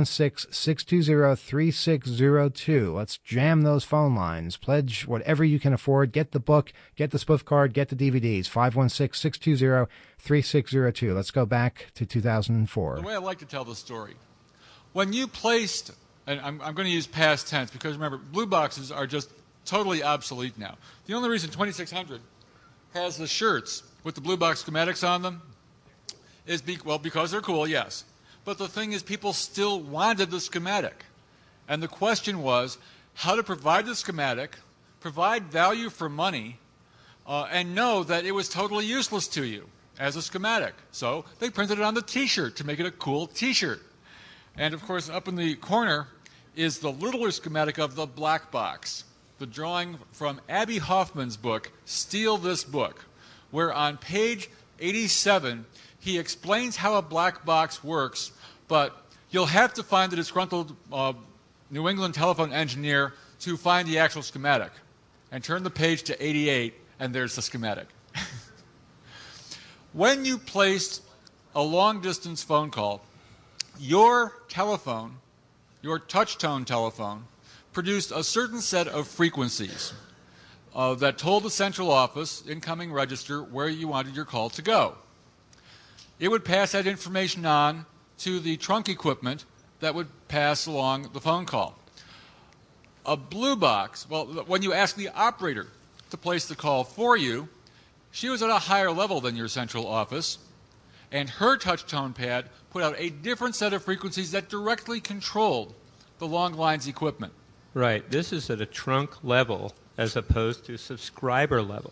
516-620-3602. Let's jam those phone lines. Pledge whatever you can afford. Get the book, get the spoof card, get the DVDs. 516-620-3602. Let's go back to 2004. The way I like to tell the story, when you placed, and I'm going to use past tense because remember, blue boxes are just totally obsolete now. The only reason 2600 has the shirts with the blue box schematics on them is because they're cool, yes. But the thing is, people still wanted the schematic. And the question was how to provide the schematic, provide value for money, and know that it was totally useless to you as a schematic. So they printed it on the T-shirt to make it a cool T-shirt. And, of course, up in the corner is the littler schematic of the black box, the drawing from Abby Hoffman's book, Steal This Book, where on page 87, he explains how a black box works, but you'll have to find the disgruntled New England telephone engineer to find the actual schematic. And turn the page to 88, and there's the schematic. When you placed a long-distance phone call, your telephone, your touch-tone telephone, produced a certain set of frequencies that told the central office, incoming register, where you wanted your call to go. It would pass that information on to the trunk equipment that would pass along the phone call. A blue box, well, when you ask the operator to place the call for you, she was at a higher level than your central office, and her touch-tone pad put out a different set of frequencies that directly controlled the long lines equipment. Right. This is at a trunk level as opposed to subscriber level.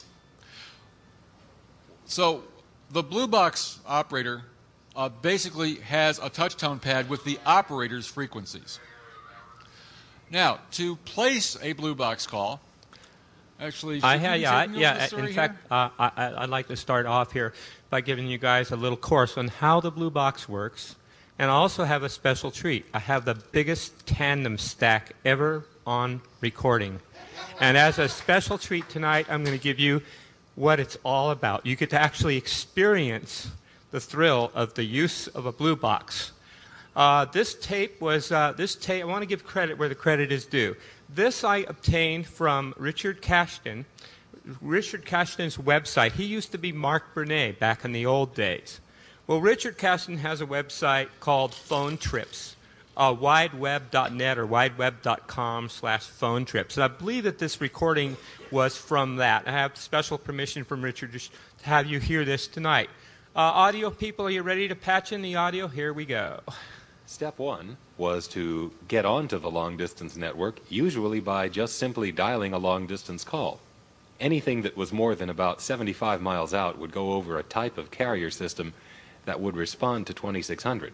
So the Blue Box operator basically has a touch tone pad with the operator's frequencies. Now, to place a Blue Box call, actually, in fact, I'd like to start off here by giving you guys a little course on how the Blue Box works, and I also have a special treat. I have the biggest tandem stack ever on recording, and as a special treat tonight, I'm going to give you what it's all about. You get to actually experience the thrill of the use of a Blue Box. This tape, I want to give credit where the credit is due. This I obtained from Richard Cashton. Richard Cashton's website. He used to be Mark Burnett back in the old days. Well, Richard Cashton has a website called Phone Trips, wideweb.net or wideweb.com/phone trips. And I believe that this recording was from that. I have special permission from Richard to have you hear this tonight. Audio people, are you ready to patch in the audio? Here we go. Step one was to get onto the long-distance network, usually by just simply dialing a long-distance call. Anything that was more than about 75 miles out would go over a type of carrier system that would respond to 2600.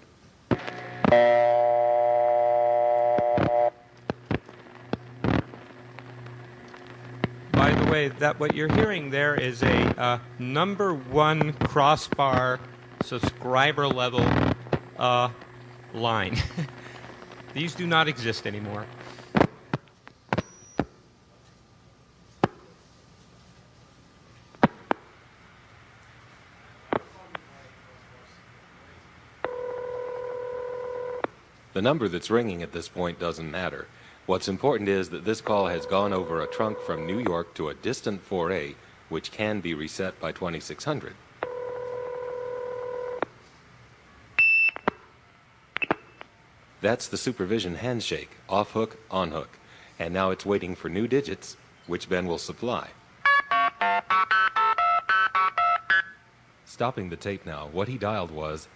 By the way, that what you're hearing there is a number one crossbar subscriber level line. These do not exist anymore. The number that's ringing at this point doesn't matter. What's important is that this call has gone over a trunk from New York to a distant 4A, which can be reset by 2600. That's the supervision handshake, off hook, on hook. And now it's waiting for new digits, which Ben will supply. Stopping the tape now, what he dialed was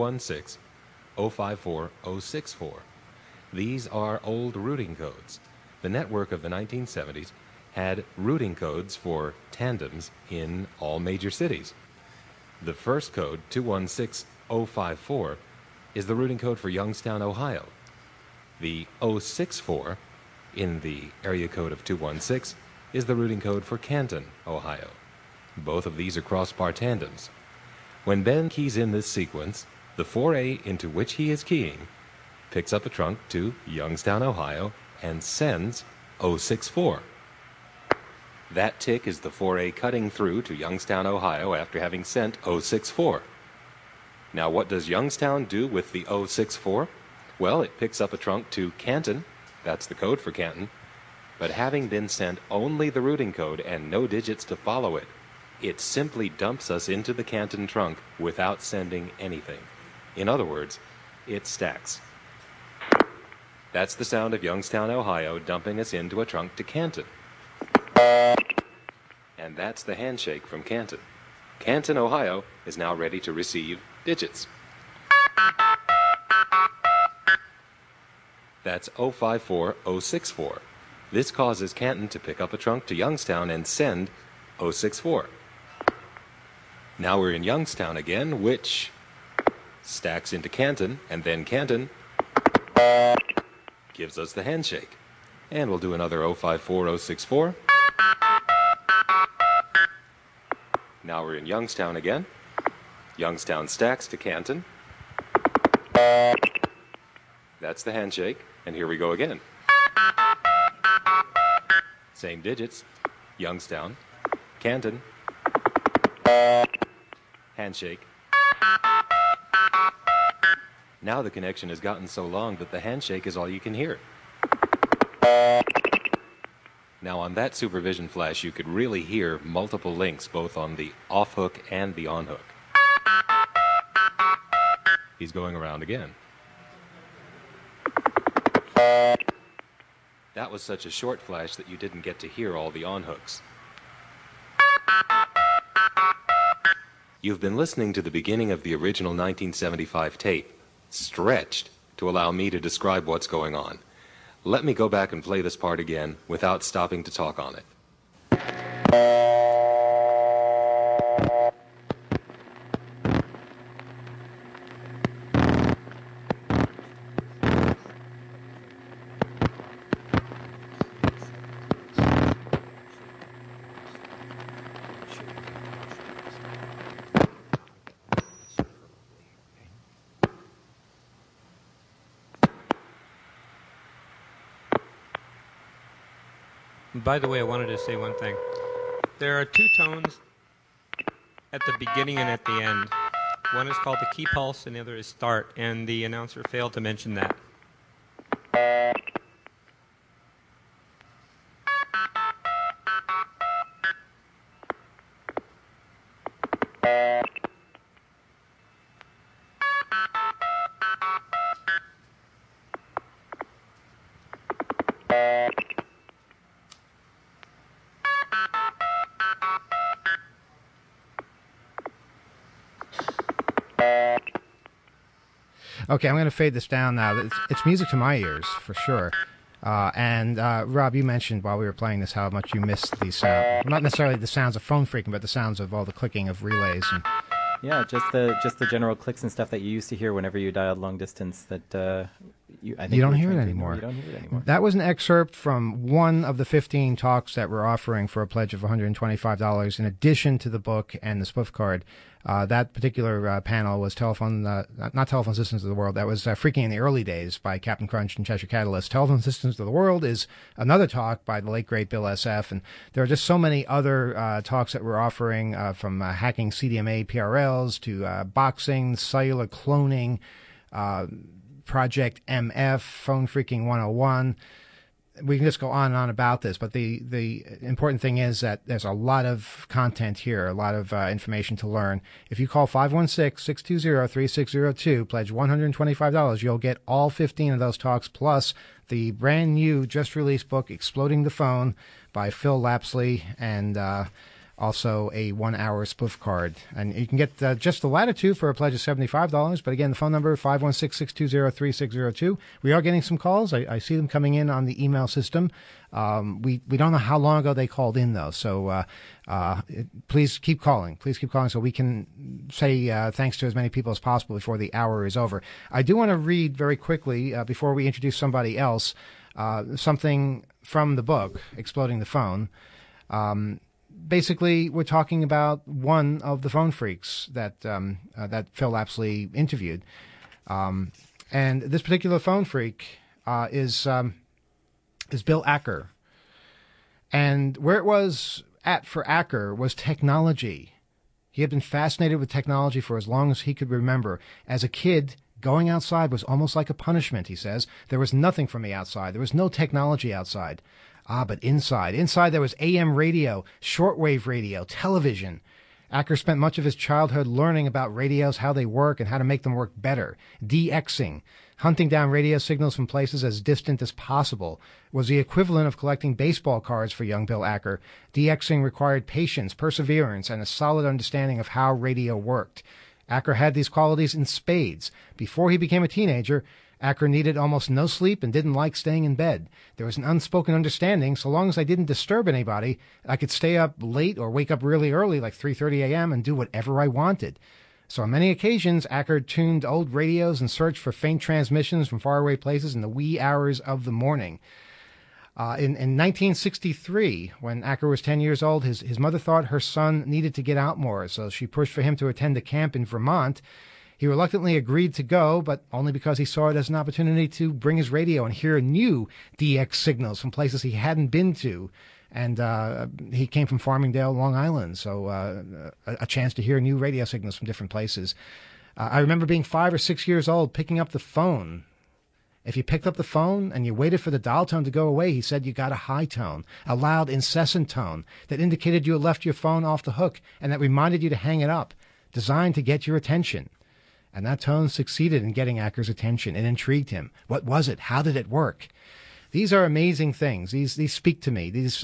216-054-064. These are old routing codes. The network of the 1970s had routing codes for tandems in all major cities. The first code, 216054, is the routing code for Youngstown, Ohio. The 064 in the area code of 216 is the routing code for Canton, Ohio. Both of these are crossbar tandems. When Ben keys in this sequence, the 4A into which he is keying picks up a trunk to Youngstown, Ohio, and sends 064. That tick is the 4A cutting through to Youngstown, Ohio after having sent 064. Now, what does Youngstown do with the 064? Well, it picks up a trunk to Canton. That's the code for Canton. But having been sent only the routing code and no digits to follow it, it simply dumps us into the Canton trunk without sending anything. In other words, it stacks. That's the sound of Youngstown, Ohio, dumping us into a trunk to Canton. And that's the handshake from Canton. Canton, Ohio, is now ready to receive digits. That's 054064. This causes Canton to pick up a trunk to Youngstown and send 064. Now we're in Youngstown again, which stacks into Canton, and then Canton gives us the handshake. And we'll do another 054064. Now we're in Youngstown again. Youngstown stacks to Canton. That's the handshake, and here we go again. Same digits. Youngstown, Canton, handshake. Now the connection has gotten so long that the handshake is all you can hear. Now on that supervision flash, you could really hear multiple links, both on the off hook and the on hook. He's going around again. That was such a short flash that you didn't get to hear all the on hooks. You've been listening to the beginning of the original 1975 tape, stretched to allow me to describe what's going on. Let me go back and play this part again without stopping to talk on it. By the way, I wanted to say one thing. There are two tones at the beginning and at the end. One is called the key pulse and the other is start, and the announcer failed to mention that. Okay, I'm going to fade this down now. It's music to my ears, for sure. And Rob, you mentioned while we were playing this how much you missed the sound. Not necessarily the sounds of phone freaking, but the sounds of all the clicking of relays. And yeah, just the general clicks and stuff that you used to hear whenever you dialed long distance. That you don't hear it anymore. You don't hear it anymore. That was an excerpt from one of the 15 talks that we're offering for a pledge of $125 in addition to the book and the Spoof card. That particular panel was not Telephone Systems of the World. That was Freaking in the Early Days by Captain Crunch and Cheshire Catalyst. Telephone Systems of the World is another talk by the late, great Bill SF. And there are just so many other talks that we're offering, from hacking CDMA PRLs to boxing, cellular cloning, Project MF, Phone Freaking 101. We can just go on and on about this, but the important thing is that there's a lot of content here, a lot of information to learn. If you call 516-620-3602, pledge $125, you'll get all 15 of those talks, plus the brand new, just released book, Exploding the Phone by Phil Lapsley, and also a 1-hour spoof card. And you can get just the latter two for a pledge of $75. But again, the phone number, 516-620-3602. We are getting some calls. I see them coming in on the email system. We don't know how long ago they called in, though. So please keep calling. Please keep calling so we can say thanks to as many people as possible before the hour is over. I do want to read very quickly, before we introduce somebody else, something from the book, Exploding the Phone. Basically, we're talking about one of the phone freaks that Phil Lapsley interviewed, and this particular phone freak is Bill Acker. And where it was at for Acker was technology. He had been fascinated with technology for as long as he could remember. As a kid, going outside was almost like a punishment, he says. There was nothing for me outside. There was no technology outside. But inside there was AM radio, shortwave radio, television. Acker spent much of his childhood learning about radios, how they work, and how to make them work better. DXing, hunting down radio signals from places as distant as possible, was the equivalent of collecting baseball cards for young Bill Acker. DXing required patience, perseverance, and a solid understanding of how radio worked. Acker had these qualities in spades. Before he became a teenager, Acker needed almost no sleep and didn't like staying in bed. There was an unspoken understanding, so long as I didn't disturb anybody, I could stay up late or wake up really early, like 3:30 a.m., and do whatever I wanted. So on many occasions, Acker tuned old radios and searched for faint transmissions from faraway places in the wee hours of the morning. In 1963, when Acker was 10 years old, his mother thought her son needed to get out more, so she pushed for him to attend a camp in Vermont. He reluctantly agreed to go, but only because he saw it as an opportunity to bring his radio and hear new DX signals from places he hadn't been to. And he came from Farmingdale, Long Island, so a chance to hear new radio signals from different places. I remember being 5 or 6 years old, picking up the phone. If you picked up the phone and you waited for the dial tone to go away, he said you got a high tone, a loud, incessant tone that indicated you had left your phone off the hook and that reminded you to hang it up, designed to get your attention. And that tone succeeded in getting Acker's attention. It intrigued him. What was it? How did it work? These are amazing things. These speak to me. These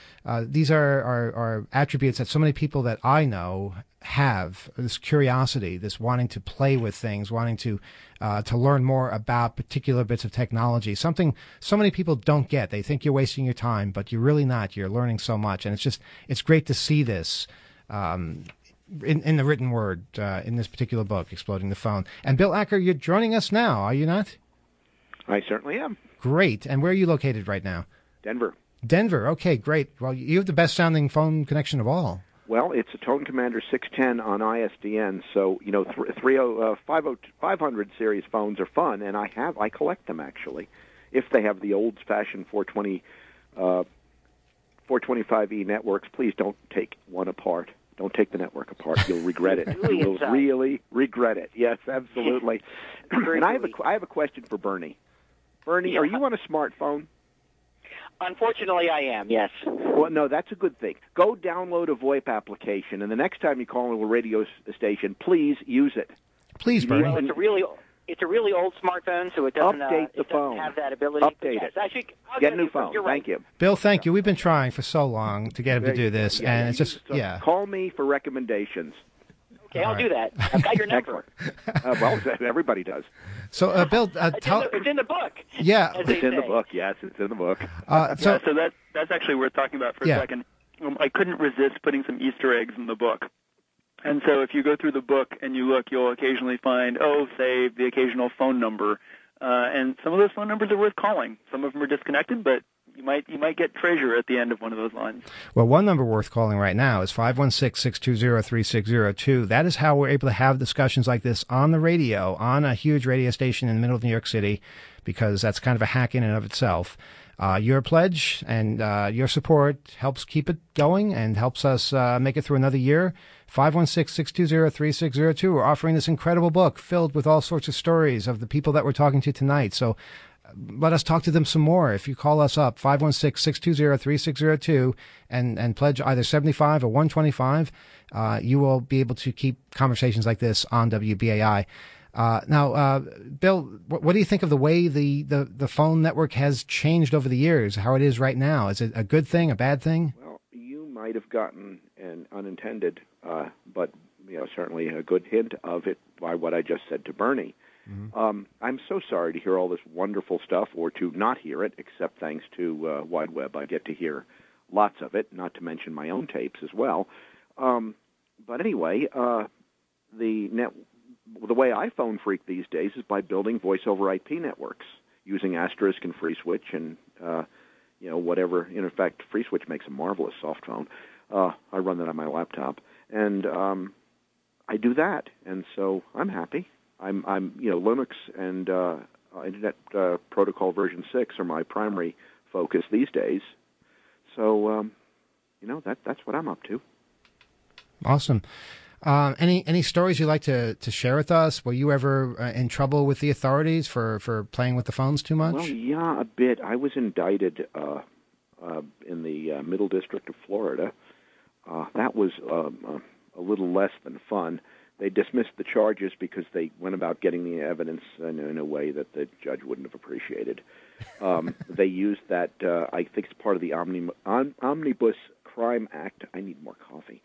are attributes that so many people that I know have, this curiosity, this wanting to play with things, wanting to learn more about particular bits of technology, something so many people don't get. They think you're wasting your time, but you're really not. You're learning so much, and it's great to see this in the written word in this particular book, Exploding the Phone. And Bill Acker, you're joining us now, are you not? I certainly am. Great. And where are you located right now? Denver. Denver. Okay, great. Well, you have the best-sounding phone connection of all. Well, it's a Tone Commander 610 on ISDN, so 500 series phones are fun, and I collect them actually. If they have the old-fashioned 425E networks, please don't take one apart. Don't take the network apart. You'll regret it. You will really regret it. Yes, absolutely. And I have a question for Bernie. Bernie, are you on a smartphone? Unfortunately, I am, yes. Well, no, that's a good thing. Go download a VoIP application, and the next time you call a radio station, please use it. Please, Bernie. Well, it's a really old smartphone, so it doesn't have that ability. Update it. Get a new phone. Thank you. Bill, thank you. We've been trying for so long to get him to do this, and it's just, Call me for recommendations. Okay, I'll do that. I've got your number. Well, everybody does. So, Bill, it's in the book. Yeah, it's in the book. Yes, it's in the book. So that's actually worth talking about for a second. I couldn't resist putting some Easter eggs in the book. And so if you go through the book and you look, you'll occasionally find, say, the occasional phone number. And some of those phone numbers are worth calling. Some of them are disconnected, but you might get treasure at the end of one of those lines. Well, one number worth calling right now is 516-620-3602. That is how we're able to have discussions like this on the radio, on a huge radio station in the middle of New York City, because that's kind of a hack in and of itself. Your pledge and your support helps keep it going and helps us make it through another year. 516-620-3602. We're offering this incredible book filled with all sorts of stories of the people that we're talking to tonight. So let us talk to them some more. If you call us up, 516-620-3602, and pledge either $75 or $125, you will be able to keep conversations like this on WBAI. Now, Bill, what do you think of the way the phone network has changed over the years, how it is right now? Is it a good thing, a bad thing? Well, you might have gotten an unintended, but certainly a good hint of it by what I just said to Bernie. Mm-hmm. I'm so sorry to hear all this wonderful stuff, or to not hear it, except thanks to Wide Web. I get to hear lots of it, not to mention my own tapes as well. But anyway, the way I phone freak these days is by building voice-over IP networks using Asterisk and FreeSwitch and whatever. In fact, FreeSwitch makes a marvelous soft phone. I run that on my laptop, and I do that, and so I'm happy. I'm Linux and Internet Protocol version 6 are my primary focus these days. So that's what I'm up to. Awesome. Any stories you'd like to share with us? Were you ever in trouble with the authorities for playing with the phones too much? Well, yeah, a bit. I was indicted in the Middle District of Florida. That was a little less than fun. They dismissed the charges because they went about getting the evidence in a way that the judge wouldn't have appreciated. They used that, I think it's part of the Omnibus Crime Act. I need more coffee.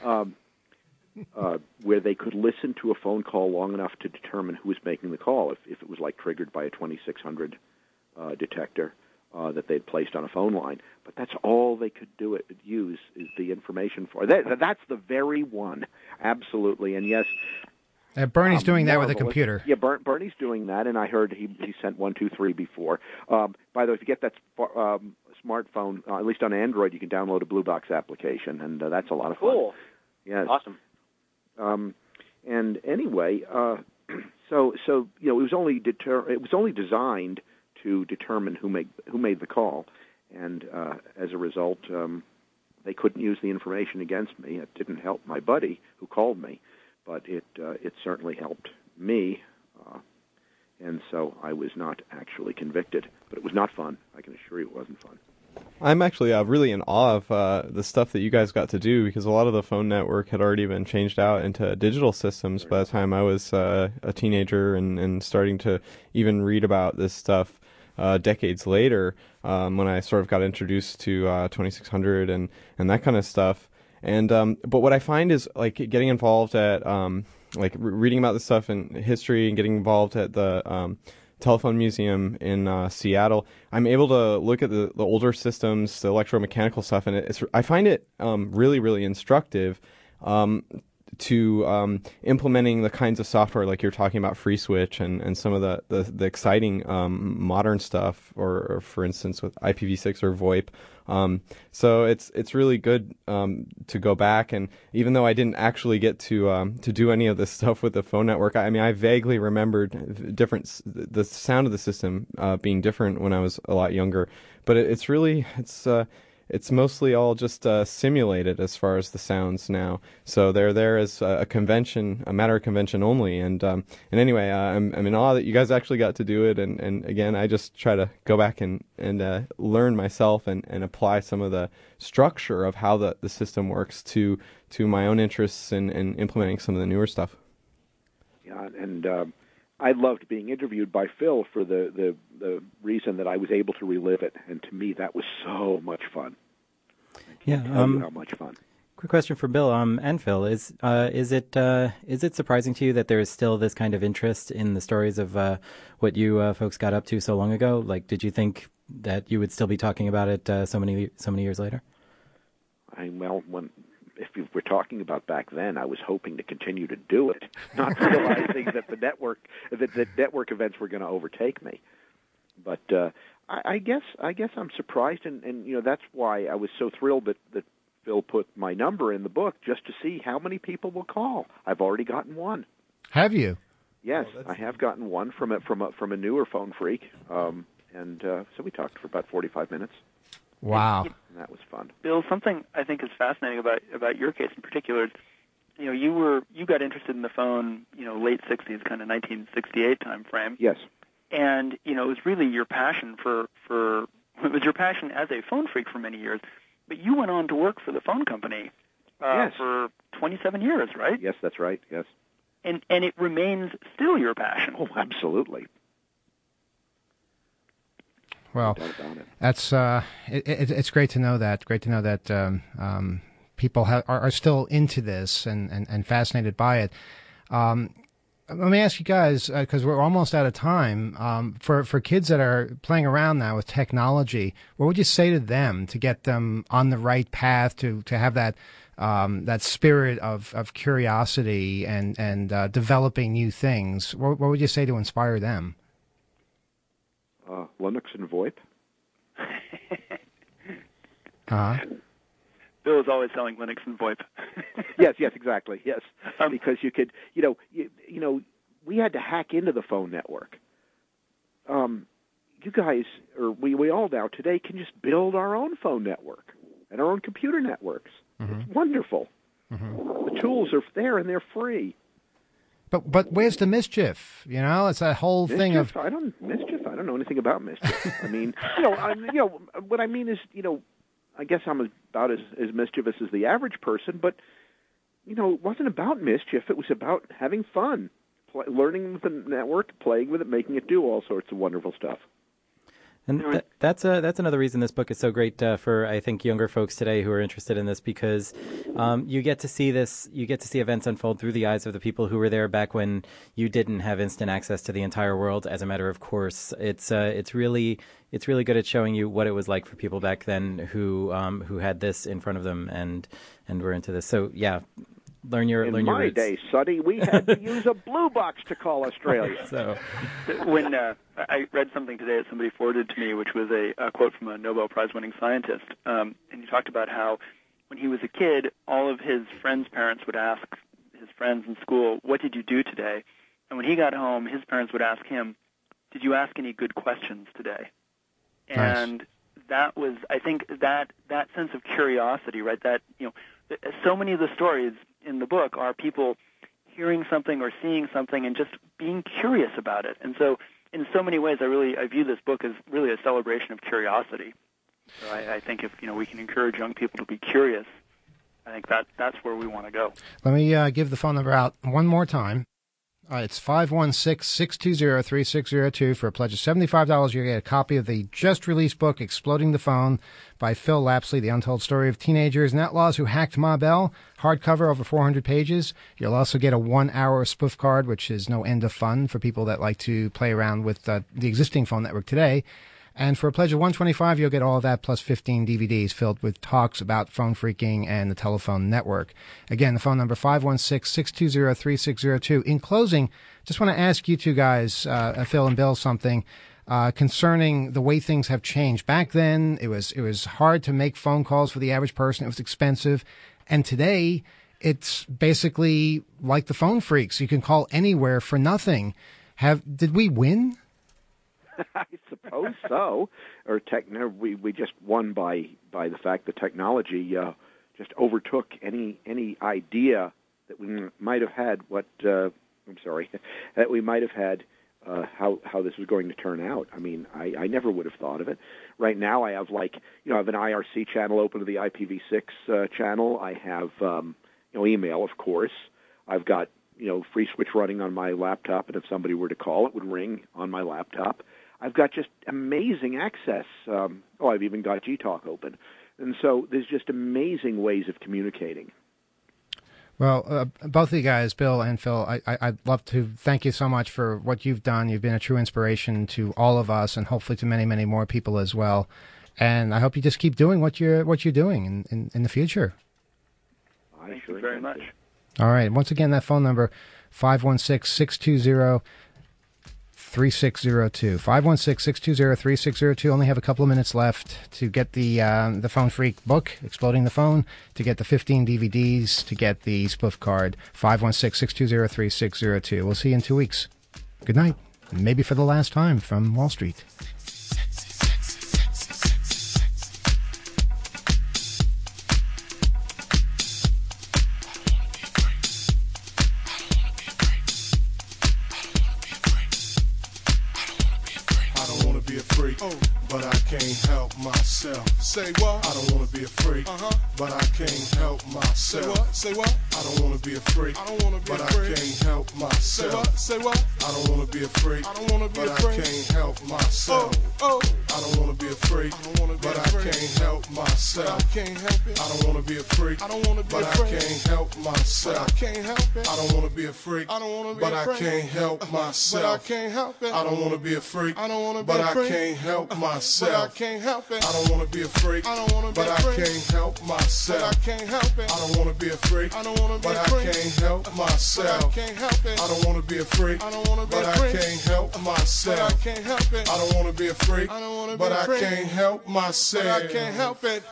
Where they could listen to a phone call long enough to determine who was making the call, if it was triggered by a 2600 detector that they'd placed on a phone line. But that's all they could use is the information for. That's the very one, absolutely. And yes, Bernie's doing that with a computer. Yeah, Bernie's doing that, and I heard he sent 123 before. By the way, if you get that smartphone, at least on Android, you can download a Blue Box application, and that's a lot of fun. Cool. Yes. Awesome. And anyway, so it was only designed to determine who made the call, and as a result, they couldn't use the information against me. It didn't help my buddy who called me, but it certainly helped me, and so I was not actually convicted. But it was not fun. I can assure you, it wasn't fun. I'm actually really in awe of the stuff that you guys got to do, because a lot of the phone network had already been changed out into digital systems by the time I was a teenager and starting to even read about this stuff. decades later, when I sort of got introduced to 2600 and that kind of stuff. And but what I find is like getting involved at reading about this stuff in history and getting involved at the Telephone Museum in Seattle, I'm able to look at the older systems, the electromechanical stuff, and I find it really, really instructive to implementing the kinds of software like you're talking about, FreeSwitch, and some of the exciting modern stuff, or for instance with IPv6 or VoIP. So it's really good to go back, and even though I didn't actually get to do any of this stuff with the phone network, I mean I vaguely remembered the sound of the system being different when I was a lot younger. But it's mostly all just simulated as far as the sounds now. So they're there as a convention, a matter of convention only. And anyway, I'm in awe that you guys actually got to do it. And again, I just try to go back and learn myself and apply some of the structure of how the system works to my own interests in implementing some of the newer stuff. Yeah, and I loved being interviewed by Phil for the reason that I was able to relive it, and to me that was so much fun. Yeah, how much fun. Quick question for Bill and Phil: is it surprising to you that there is still this kind of interest in the stories of what you folks got up to so long ago? Like, did you think that you would still be talking about it so many years later? If we're talking about back then, I was hoping to continue to do it, not realizing that the network events were going to overtake me. But I guess I'm surprised, and that's why I was so thrilled that Phil put my number in the book, just to see how many people will call. I've already gotten one. Have you? Yes, I have gotten one from a newer phone freak, and so we talked for about 45 minutes. Wow. And that was fun. Bill, something I think is fascinating about your case in particular, you got interested in the phone, late 60s, kind of 1968 time frame. Yes. And, it was really your passion it was your passion as a phone freak for many years, but you went on to work for the phone company for 27 years, right? Yes, that's right, yes. And it remains still your passion. Oh, absolutely. Well, that's it's great to know that. Great to know that people are still into this and fascinated by it. Let me ask you guys, because we're almost out of time. For kids that are playing around now with technology, what would you say to them to get them on the right path to have that spirit of curiosity and developing new things? What would you say to inspire them? Linux and VoIP. Bill is always selling Linux and VoIP. yes, exactly. Yes, because you could, we had to hack into the phone network. You guys, or we all now today, can just build our own phone network and our own computer networks. Mm-hmm. It's wonderful. Mm-hmm. The tools are there and they're free. But where's the mischief? It's a whole thing of I don't know anything about mischief. I mean, what I mean is, I guess I'm about as mischievous as the average person, but it wasn't about mischief. It was about having fun, learning with the network, playing with it, making it do all sorts of wonderful stuff. And that's another reason this book is so great for, I think, younger folks today who are interested in this, because you get to see events unfold through the eyes of the people who were there back when you didn't have instant access to the entire world. As a matter of course, it's really good at showing you what it was like for people back then who had this in front of them and were into this. So yeah. Learn your roots. In my day, Sonny, we had to use a blue box to call Australia. So, when I read something today that somebody forwarded to me, which was a quote from a Nobel Prize-winning scientist, and he talked about how when he was a kid, all of his friends' parents would ask his friends in school, "What did you do today?" And when he got home, his parents would ask him, "Did you ask any good questions today?" Nice. And that was, I think, that sense of curiosity, right? That so many of the stories in the book are people hearing something or seeing something and just being curious about it. And so in so many ways, I view this book as really a celebration of curiosity. So I think if we can encourage young people to be curious, I think that's where we want to go. Let me give the phone number out one more time. It's 516-620-3602. For a pledge of $75, you get a copy of the just-released book, Exploding the Phone, by Phil Lapsley, The Untold Story of Teenagers and Outlaws Who Hacked Ma Bell. Hardcover, over 400 pages. You'll also get a 1-hour spoof card, which is no end of fun for people that like to play around with the existing phone network today. And for a pledge of $125, you'll get all of that plus 15 DVDs filled with talks about phone phreaking and the telephone network. Again, the phone number 516-620-3602. In closing, just want to ask you two guys, Phil and Bill, something concerning the way things have changed. Back then, it was hard to make phone calls for the average person. It was expensive. And today, it's basically like the phone phreaks. You can call anywhere for nothing. Did we win? I suppose so. Or we just won by the fact that technology just overtook any idea that we might have had. That we might have had how this was going to turn out. I mean, I never would have thought of it. Right now, I have I have an IRC channel open to the IPv6 channel. I have email, of course. I've got Free Switch running on my laptop, and if somebody were to call, it would ring on my laptop. I've got just amazing access. I've even got Gtalk open. And so there's just amazing ways of communicating. Well, both of you guys, Bill and Phil, I'd love to thank you so much for what you've done. You've been a true inspiration to all of us and hopefully to many, many more people as well. And I hope you just keep doing what you're doing in the future. Thank you very much. All right. Once again, that phone number, 516-620-3602. 516-620-3602. Only have a couple of minutes left to get the Phone Phreak book, Exploding the Phone, to get the 15 DVDs, to get the spoof card. 516-620-3602. We'll see you in 2 weeks. Good night. Maybe for the last time from Wall Street. But I can't help myself. Say what? I don't wanna be a freak. But I can't help myself. Say what? I don't wanna be a freak. I don't wanna be a freak. But I can't help myself. Say what? I don't wanna be a freak. I don't wanna be a freak. But I can't help myself. I don't wanna be a freak. I don't wanna be a freak. But I can't help myself. I can't help it. I don't wanna be a freak. I don't wanna be a freak. But I can't help myself. I can't help it. I don't wanna be a freak. I don't wanna be a freak. But I can't help myself. But I can't help it. I don't wanna be a freak. I don't wanna be a freak. But I can't help myself. But I can't help it. I don't wanna be a freak. I don't wanna be a freak. But I can't help myself. But I can't help it. I don't wanna be a freak. I don't wanna be a freak. But I can't help myself. I can't help it. I don't wanna be a freak. I don't wanna be a freak. But I can't help myself. But I can't help it. I don't wanna be a freak. I don't wanna be a freak. But I can't help myself. But I can't help it.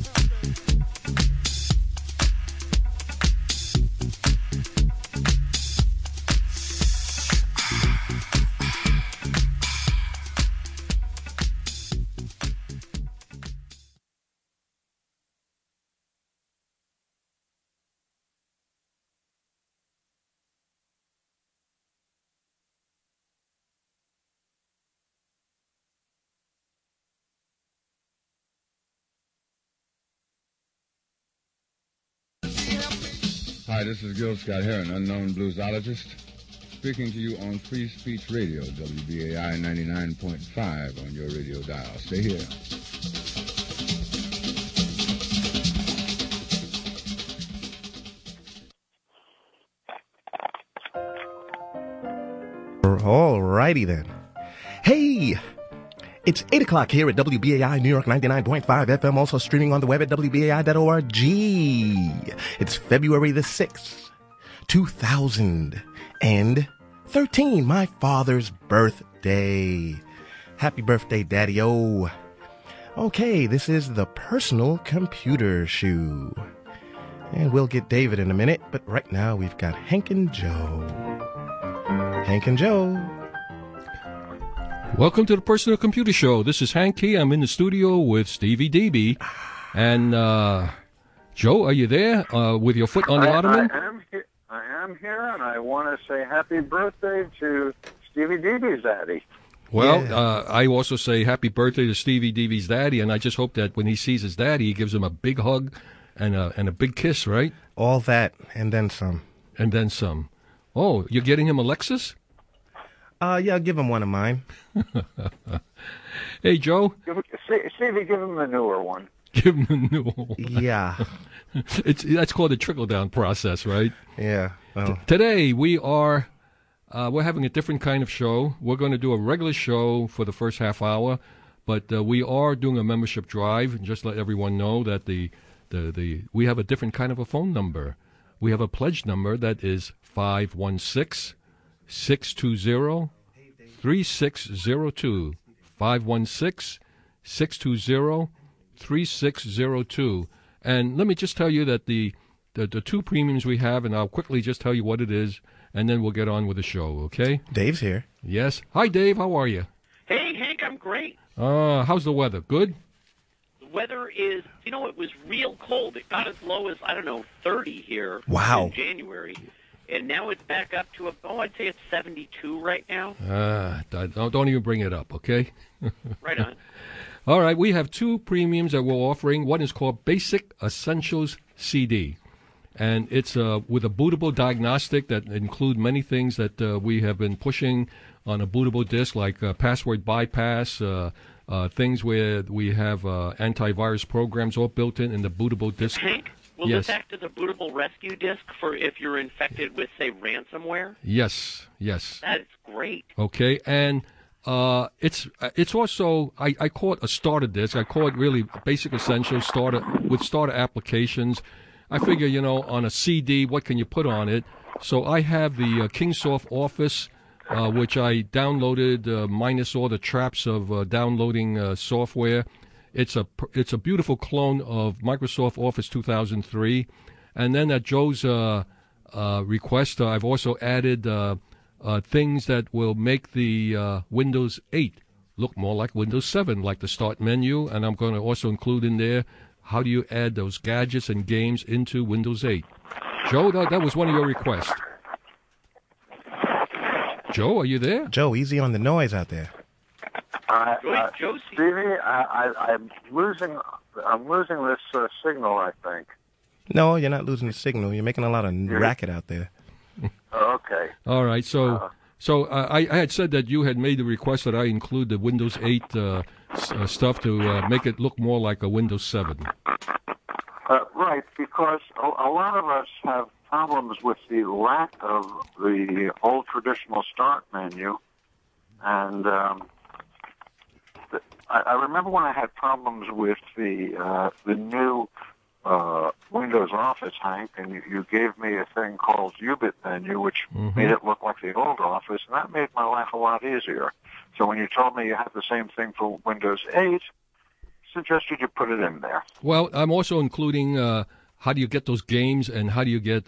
Hi, this is Gil Scott Heron, unknown bluesologist, speaking to you on Free Speech Radio, WBAI 99.5 on your radio dial. Stay here. All righty then. Hey! It's 8 o'clock here at WBAI New York 99.5 FM, also streaming on the web at WBAI.org. It's February the 6th, 2013, my father's birthday. Happy birthday, Daddy-O. Okay, this is the Personal Computer Shoe. And we'll get David in a minute, but right now we've got Hank and Joe. Hank and Joe. Welcome to the Personal Computer Show. This is Hank Key. I'm in the studio with Stevie DB. And, Joe, are you there with your foot on the ottoman? I am here, and I want to say happy birthday to Stevie DB's daddy. Well, yeah. I also say happy birthday to Stevie DB's daddy, and I just hope that when he sees his daddy, he gives him a big hug and a big kiss, right? All that, and then some. And then some. Oh, you're getting him a Lexus? Yeah, I'll give him one of mine. Hey, Joe. See if you give him the newer one. Give him the new one. Yeah. That's called the trickle-down process, right? Yeah. Well. Today, we're having a different kind of show. We're going to do a regular show for the first half hour, but we are doing a membership drive. Just let everyone know that we have a different kind of a phone number. We have a pledge number that is 516-620-3602. 516-620-3602. And let me just tell you that the two premiums we have, and I'll quickly just tell you what it is, and then we'll get on with the show, okay? Dave's here. Yes. Hi, Dave. How are you? Hey, Hank, I'm great. How's the weather? Good? The weather is, it was real cold. It got as low as, 30 here Wow. in January. And now it's back up to, I'd say it's 72 right now. Don't even bring it up, okay? Right on. All right, we have two premiums that we're offering. One is called Basic Essentials CD, and it's with a bootable diagnostic that include many things that we have been pushing on a bootable disk, like password bypass, things where we have antivirus programs all built in the bootable disk. Hank, will this act as a bootable rescue disk for if you're infected with, say, ransomware? Yes. That's great. Okay, and it's also I call it a starter disk. I call it really Basic Essentials starter applications. I figure on a CD, what can you put on it? So I have the Kingsoft Office, which I downloaded minus all the traps of downloading software. It's a beautiful clone of Microsoft Office 2003, and then at Joe's request, I've also added things that will make the Windows 8 look more like Windows 7, like the Start menu, and I'm going to also include in there how do you add those gadgets and games into Windows 8. Joe, that was one of your requests. Joe, are you there? Joe, easy on the noise out there. Stevie, I'm losing this signal, I think. No, you're not losing the signal. You're making a lot of racket out there. Okay. All right. So I had said that you had made the request that I include the Windows 8 stuff to make it look more like a Windows 7. Right, because a lot of us have problems with the lack of the old traditional Start menu, and I remember when I had problems with the new Windows Office, Hank, and you gave me a thing called UBIT menu, which made it look like the old Office, and that made my life a lot easier. So when you told me you had the same thing for Windows 8, suggested you put it in there. Well, I'm also including how do you get those games and how do you get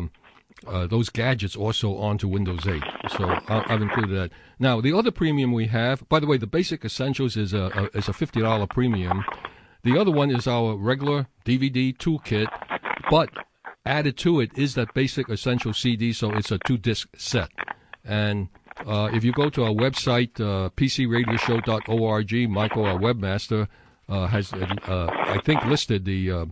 those gadgets also onto Windows 8. So I've included that. Now, the other premium we have, by the way, the Basic Essentials is a $50 premium. The other one is our regular DVD toolkit, but added to it is that Basic Essential CD, so it's a 2-disc set. And if you go to our website, pcradioshow.org, Michael, our webmaster, has, I think, listed the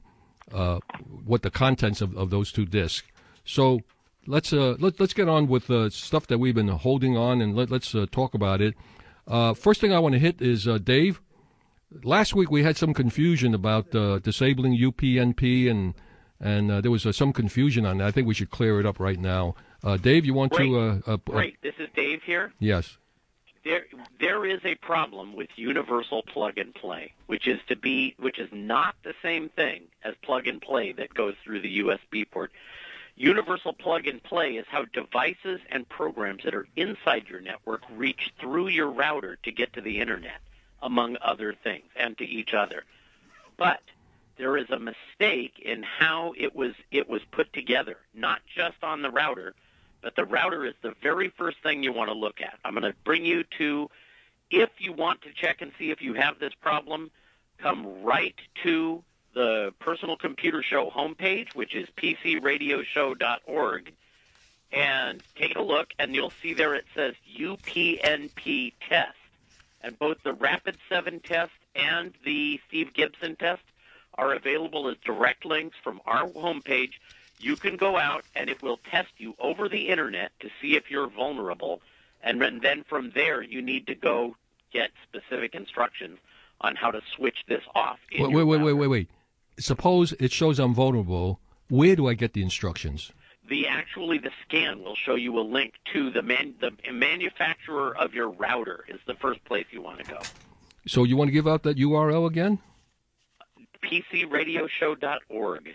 what the contents of those 2 discs. So let's get on with stuff that we've been holding on, and let's talk about it. First thing I want to hit is Dave. Last week we had some confusion about disabling UPnP, and there was some confusion on that. I think we should clear it up right now. Dave, you want to? Great. This is Dave here. Yes. There is a problem with universal plug and play, which is not the same thing as plug and play that goes through the USB port. Universal plug and play is how devices and programs that are inside your network reach through your router to get to the internet, among other things, and to each other. But there is a mistake in how it was put together, not just on the router, but the router is the very first thing you want to look at. I'm going to bring you to, if you want to check and see if you have this problem, come right to the Personal Computer Show homepage, which is pcradioshow.org, and take a look, and you'll see there it says UPnP test. And both the Rapid 7 test and the Steve Gibson test are available as direct links from our homepage, You can go out, and it will test you over the Internet to see if you're vulnerable, and then from there you need to go get specific instructions on how to switch this off. Wait. Suppose it shows I'm vulnerable. Where do I get the instructions? The scan will show you a link to the manufacturer of your router is the first place you want to go. So you want to give out that URL again? PCRadioshow.org,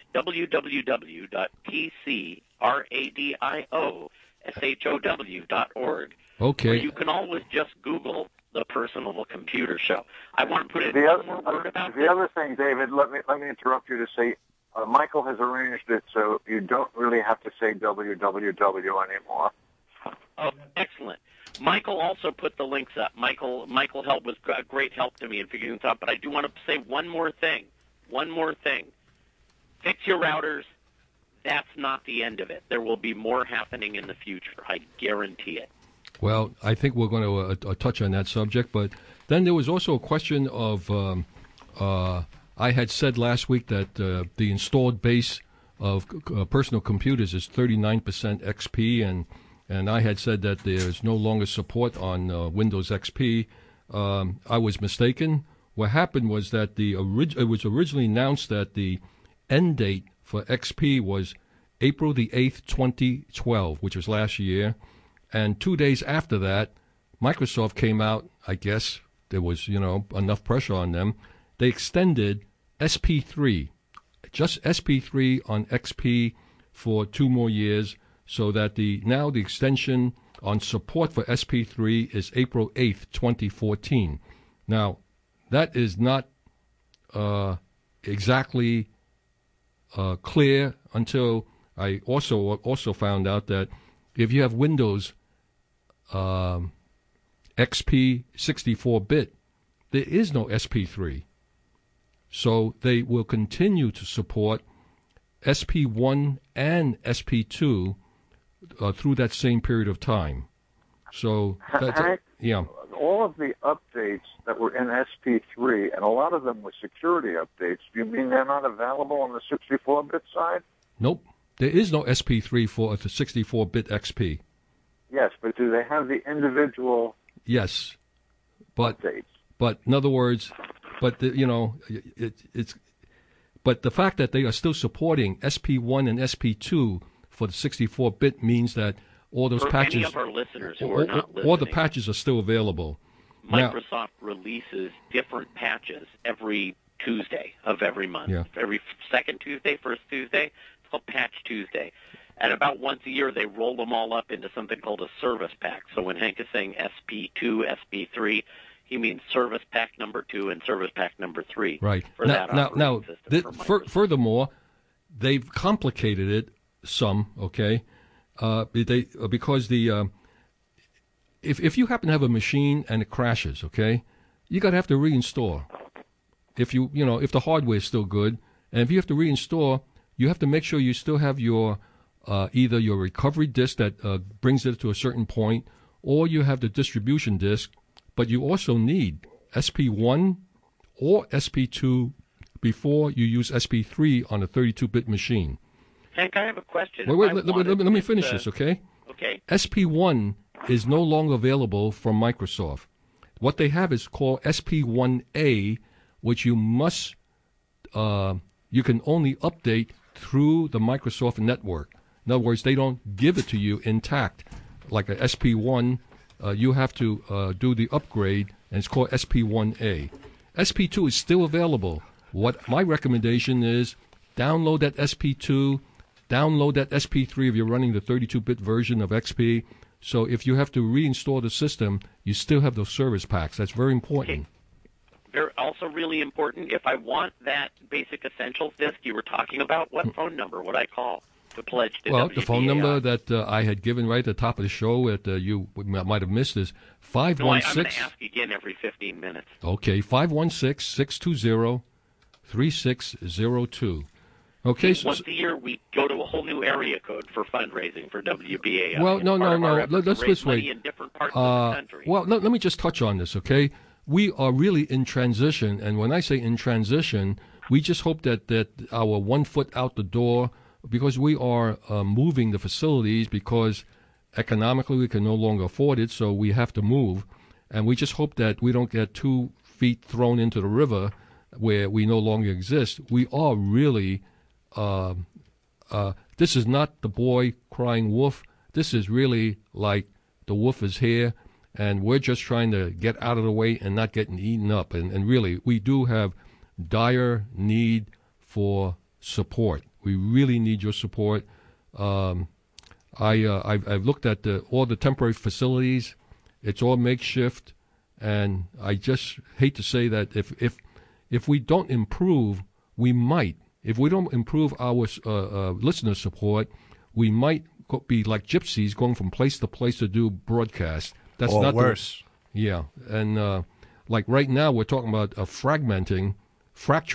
www.PCRadioshow.org. Okay. Or you can always just Google the Personal Computer Show. I want to put it The other thing, David, let me interrupt you to say, Michael has arranged it so you don't really have to say www anymore. Oh, excellent. Michael also put the links up. Michael helped was a great help to me in figuring this out. But I do want to say one more thing. Fix your routers. That's not the end of it. There will be more happening in the future. I guarantee it. Well, I think we're going to touch on that subject. But then there was also a question of I had said last week that the installed base of personal computers is 39% XP, and I had said that there is no longer support on Windows XP. I was mistaken. What happened was that it was originally announced that the end date for XP was April the 8th, 2012, which was last year. And 2 days after that, Microsoft came out, I guess there was, enough pressure on them. They extended SP3, just SP3 on XP for 2 more years, so that now the extension on support for SP3 is April 8th, 2014. Now, that is not exactly clear until I also found out that if you have Windows XP 64-bit, there is no SP3. So they will continue to support SP1 and SP2 through that same period of time. So that's Hank, yeah. All of the updates that were in SP3, and a lot of them were security updates, do you mean they're not available on the 64-bit side? Nope. There is no SP3 for the 64-bit XP. Yes, but do they have the individual Yes. But updates? But in other words, but it's but the fact that they are still supporting SP1 and SP2 for the 64-bit means that all those For patches, any of our listeners who are not listening, all the patches are still available. Microsoft releases different patches every Tuesday of every month. Yeah. Every second Tuesday, first Tuesday, it's called Patch Tuesday. And about once a year, they roll them all up into something called a service pack. So when Hank is saying SP2, SP3, he means service pack number 2 and service pack number 3. Right. For that operating system for Microsoft. Furthermore, they've complicated it some. Okay, because if you happen to have a machine and it crashes, okay, you have to reinstall. If if the hardware is still good, and if you have to reinstall, you have to make sure you still have your either your recovery disk that brings it to a certain point, or you have the distribution disk. But you also need SP1 or SP2 before you use SP3 on a 32-bit machine. Hank, I have a question. Wait, let me finish this, okay? Okay. SP1 is no longer available from Microsoft. What they have is called SP1A, which you must, you can only update through the Microsoft network. In other words, they don't give it to you intact. Like a SP1, you have to do the upgrade, and it's called SP1A. SP2 is still available. What my recommendation is, download that SP2, download that SP3 if you're running the 32-bit version of XP. So if you have to reinstall the system, you still have those service packs. That's very important. They're also really important. If I want that basic essentials disk you were talking about, what phone number would I call to pledge to Well, WBAI? the phone number that I had given right at the top of the show that you might have missed is 516. No, I'm going to ask again every 15 minutes. Okay, 516-620-3602. Okay, Once a year, we go to a whole new area code for fundraising for WBAI. Well, no. Let's raise this way. money in different parts of the country. Well, let me just touch on this, okay? We are really in transition, and when I say in transition, we just hope that our 1 foot out the door because we are moving the facilities because economically we can no longer afford it, so we have to move. And we just hope that we don't get 2 feet thrown into the river where we no longer exist. We are really, this is not the boy crying wolf. This is really like the wolf is here, and we're just trying to get out of the way and not getting eaten up. And really, we do have dire need for support. We really need your support. I've looked at all the temporary facilities. It's all makeshift, and I just hate to say that if we don't improve, we might. If we don't improve our listener support, we might be like gypsies going from place to place to do broadcasts. That's or not worse. Yeah, and like right now we're talking about fracturing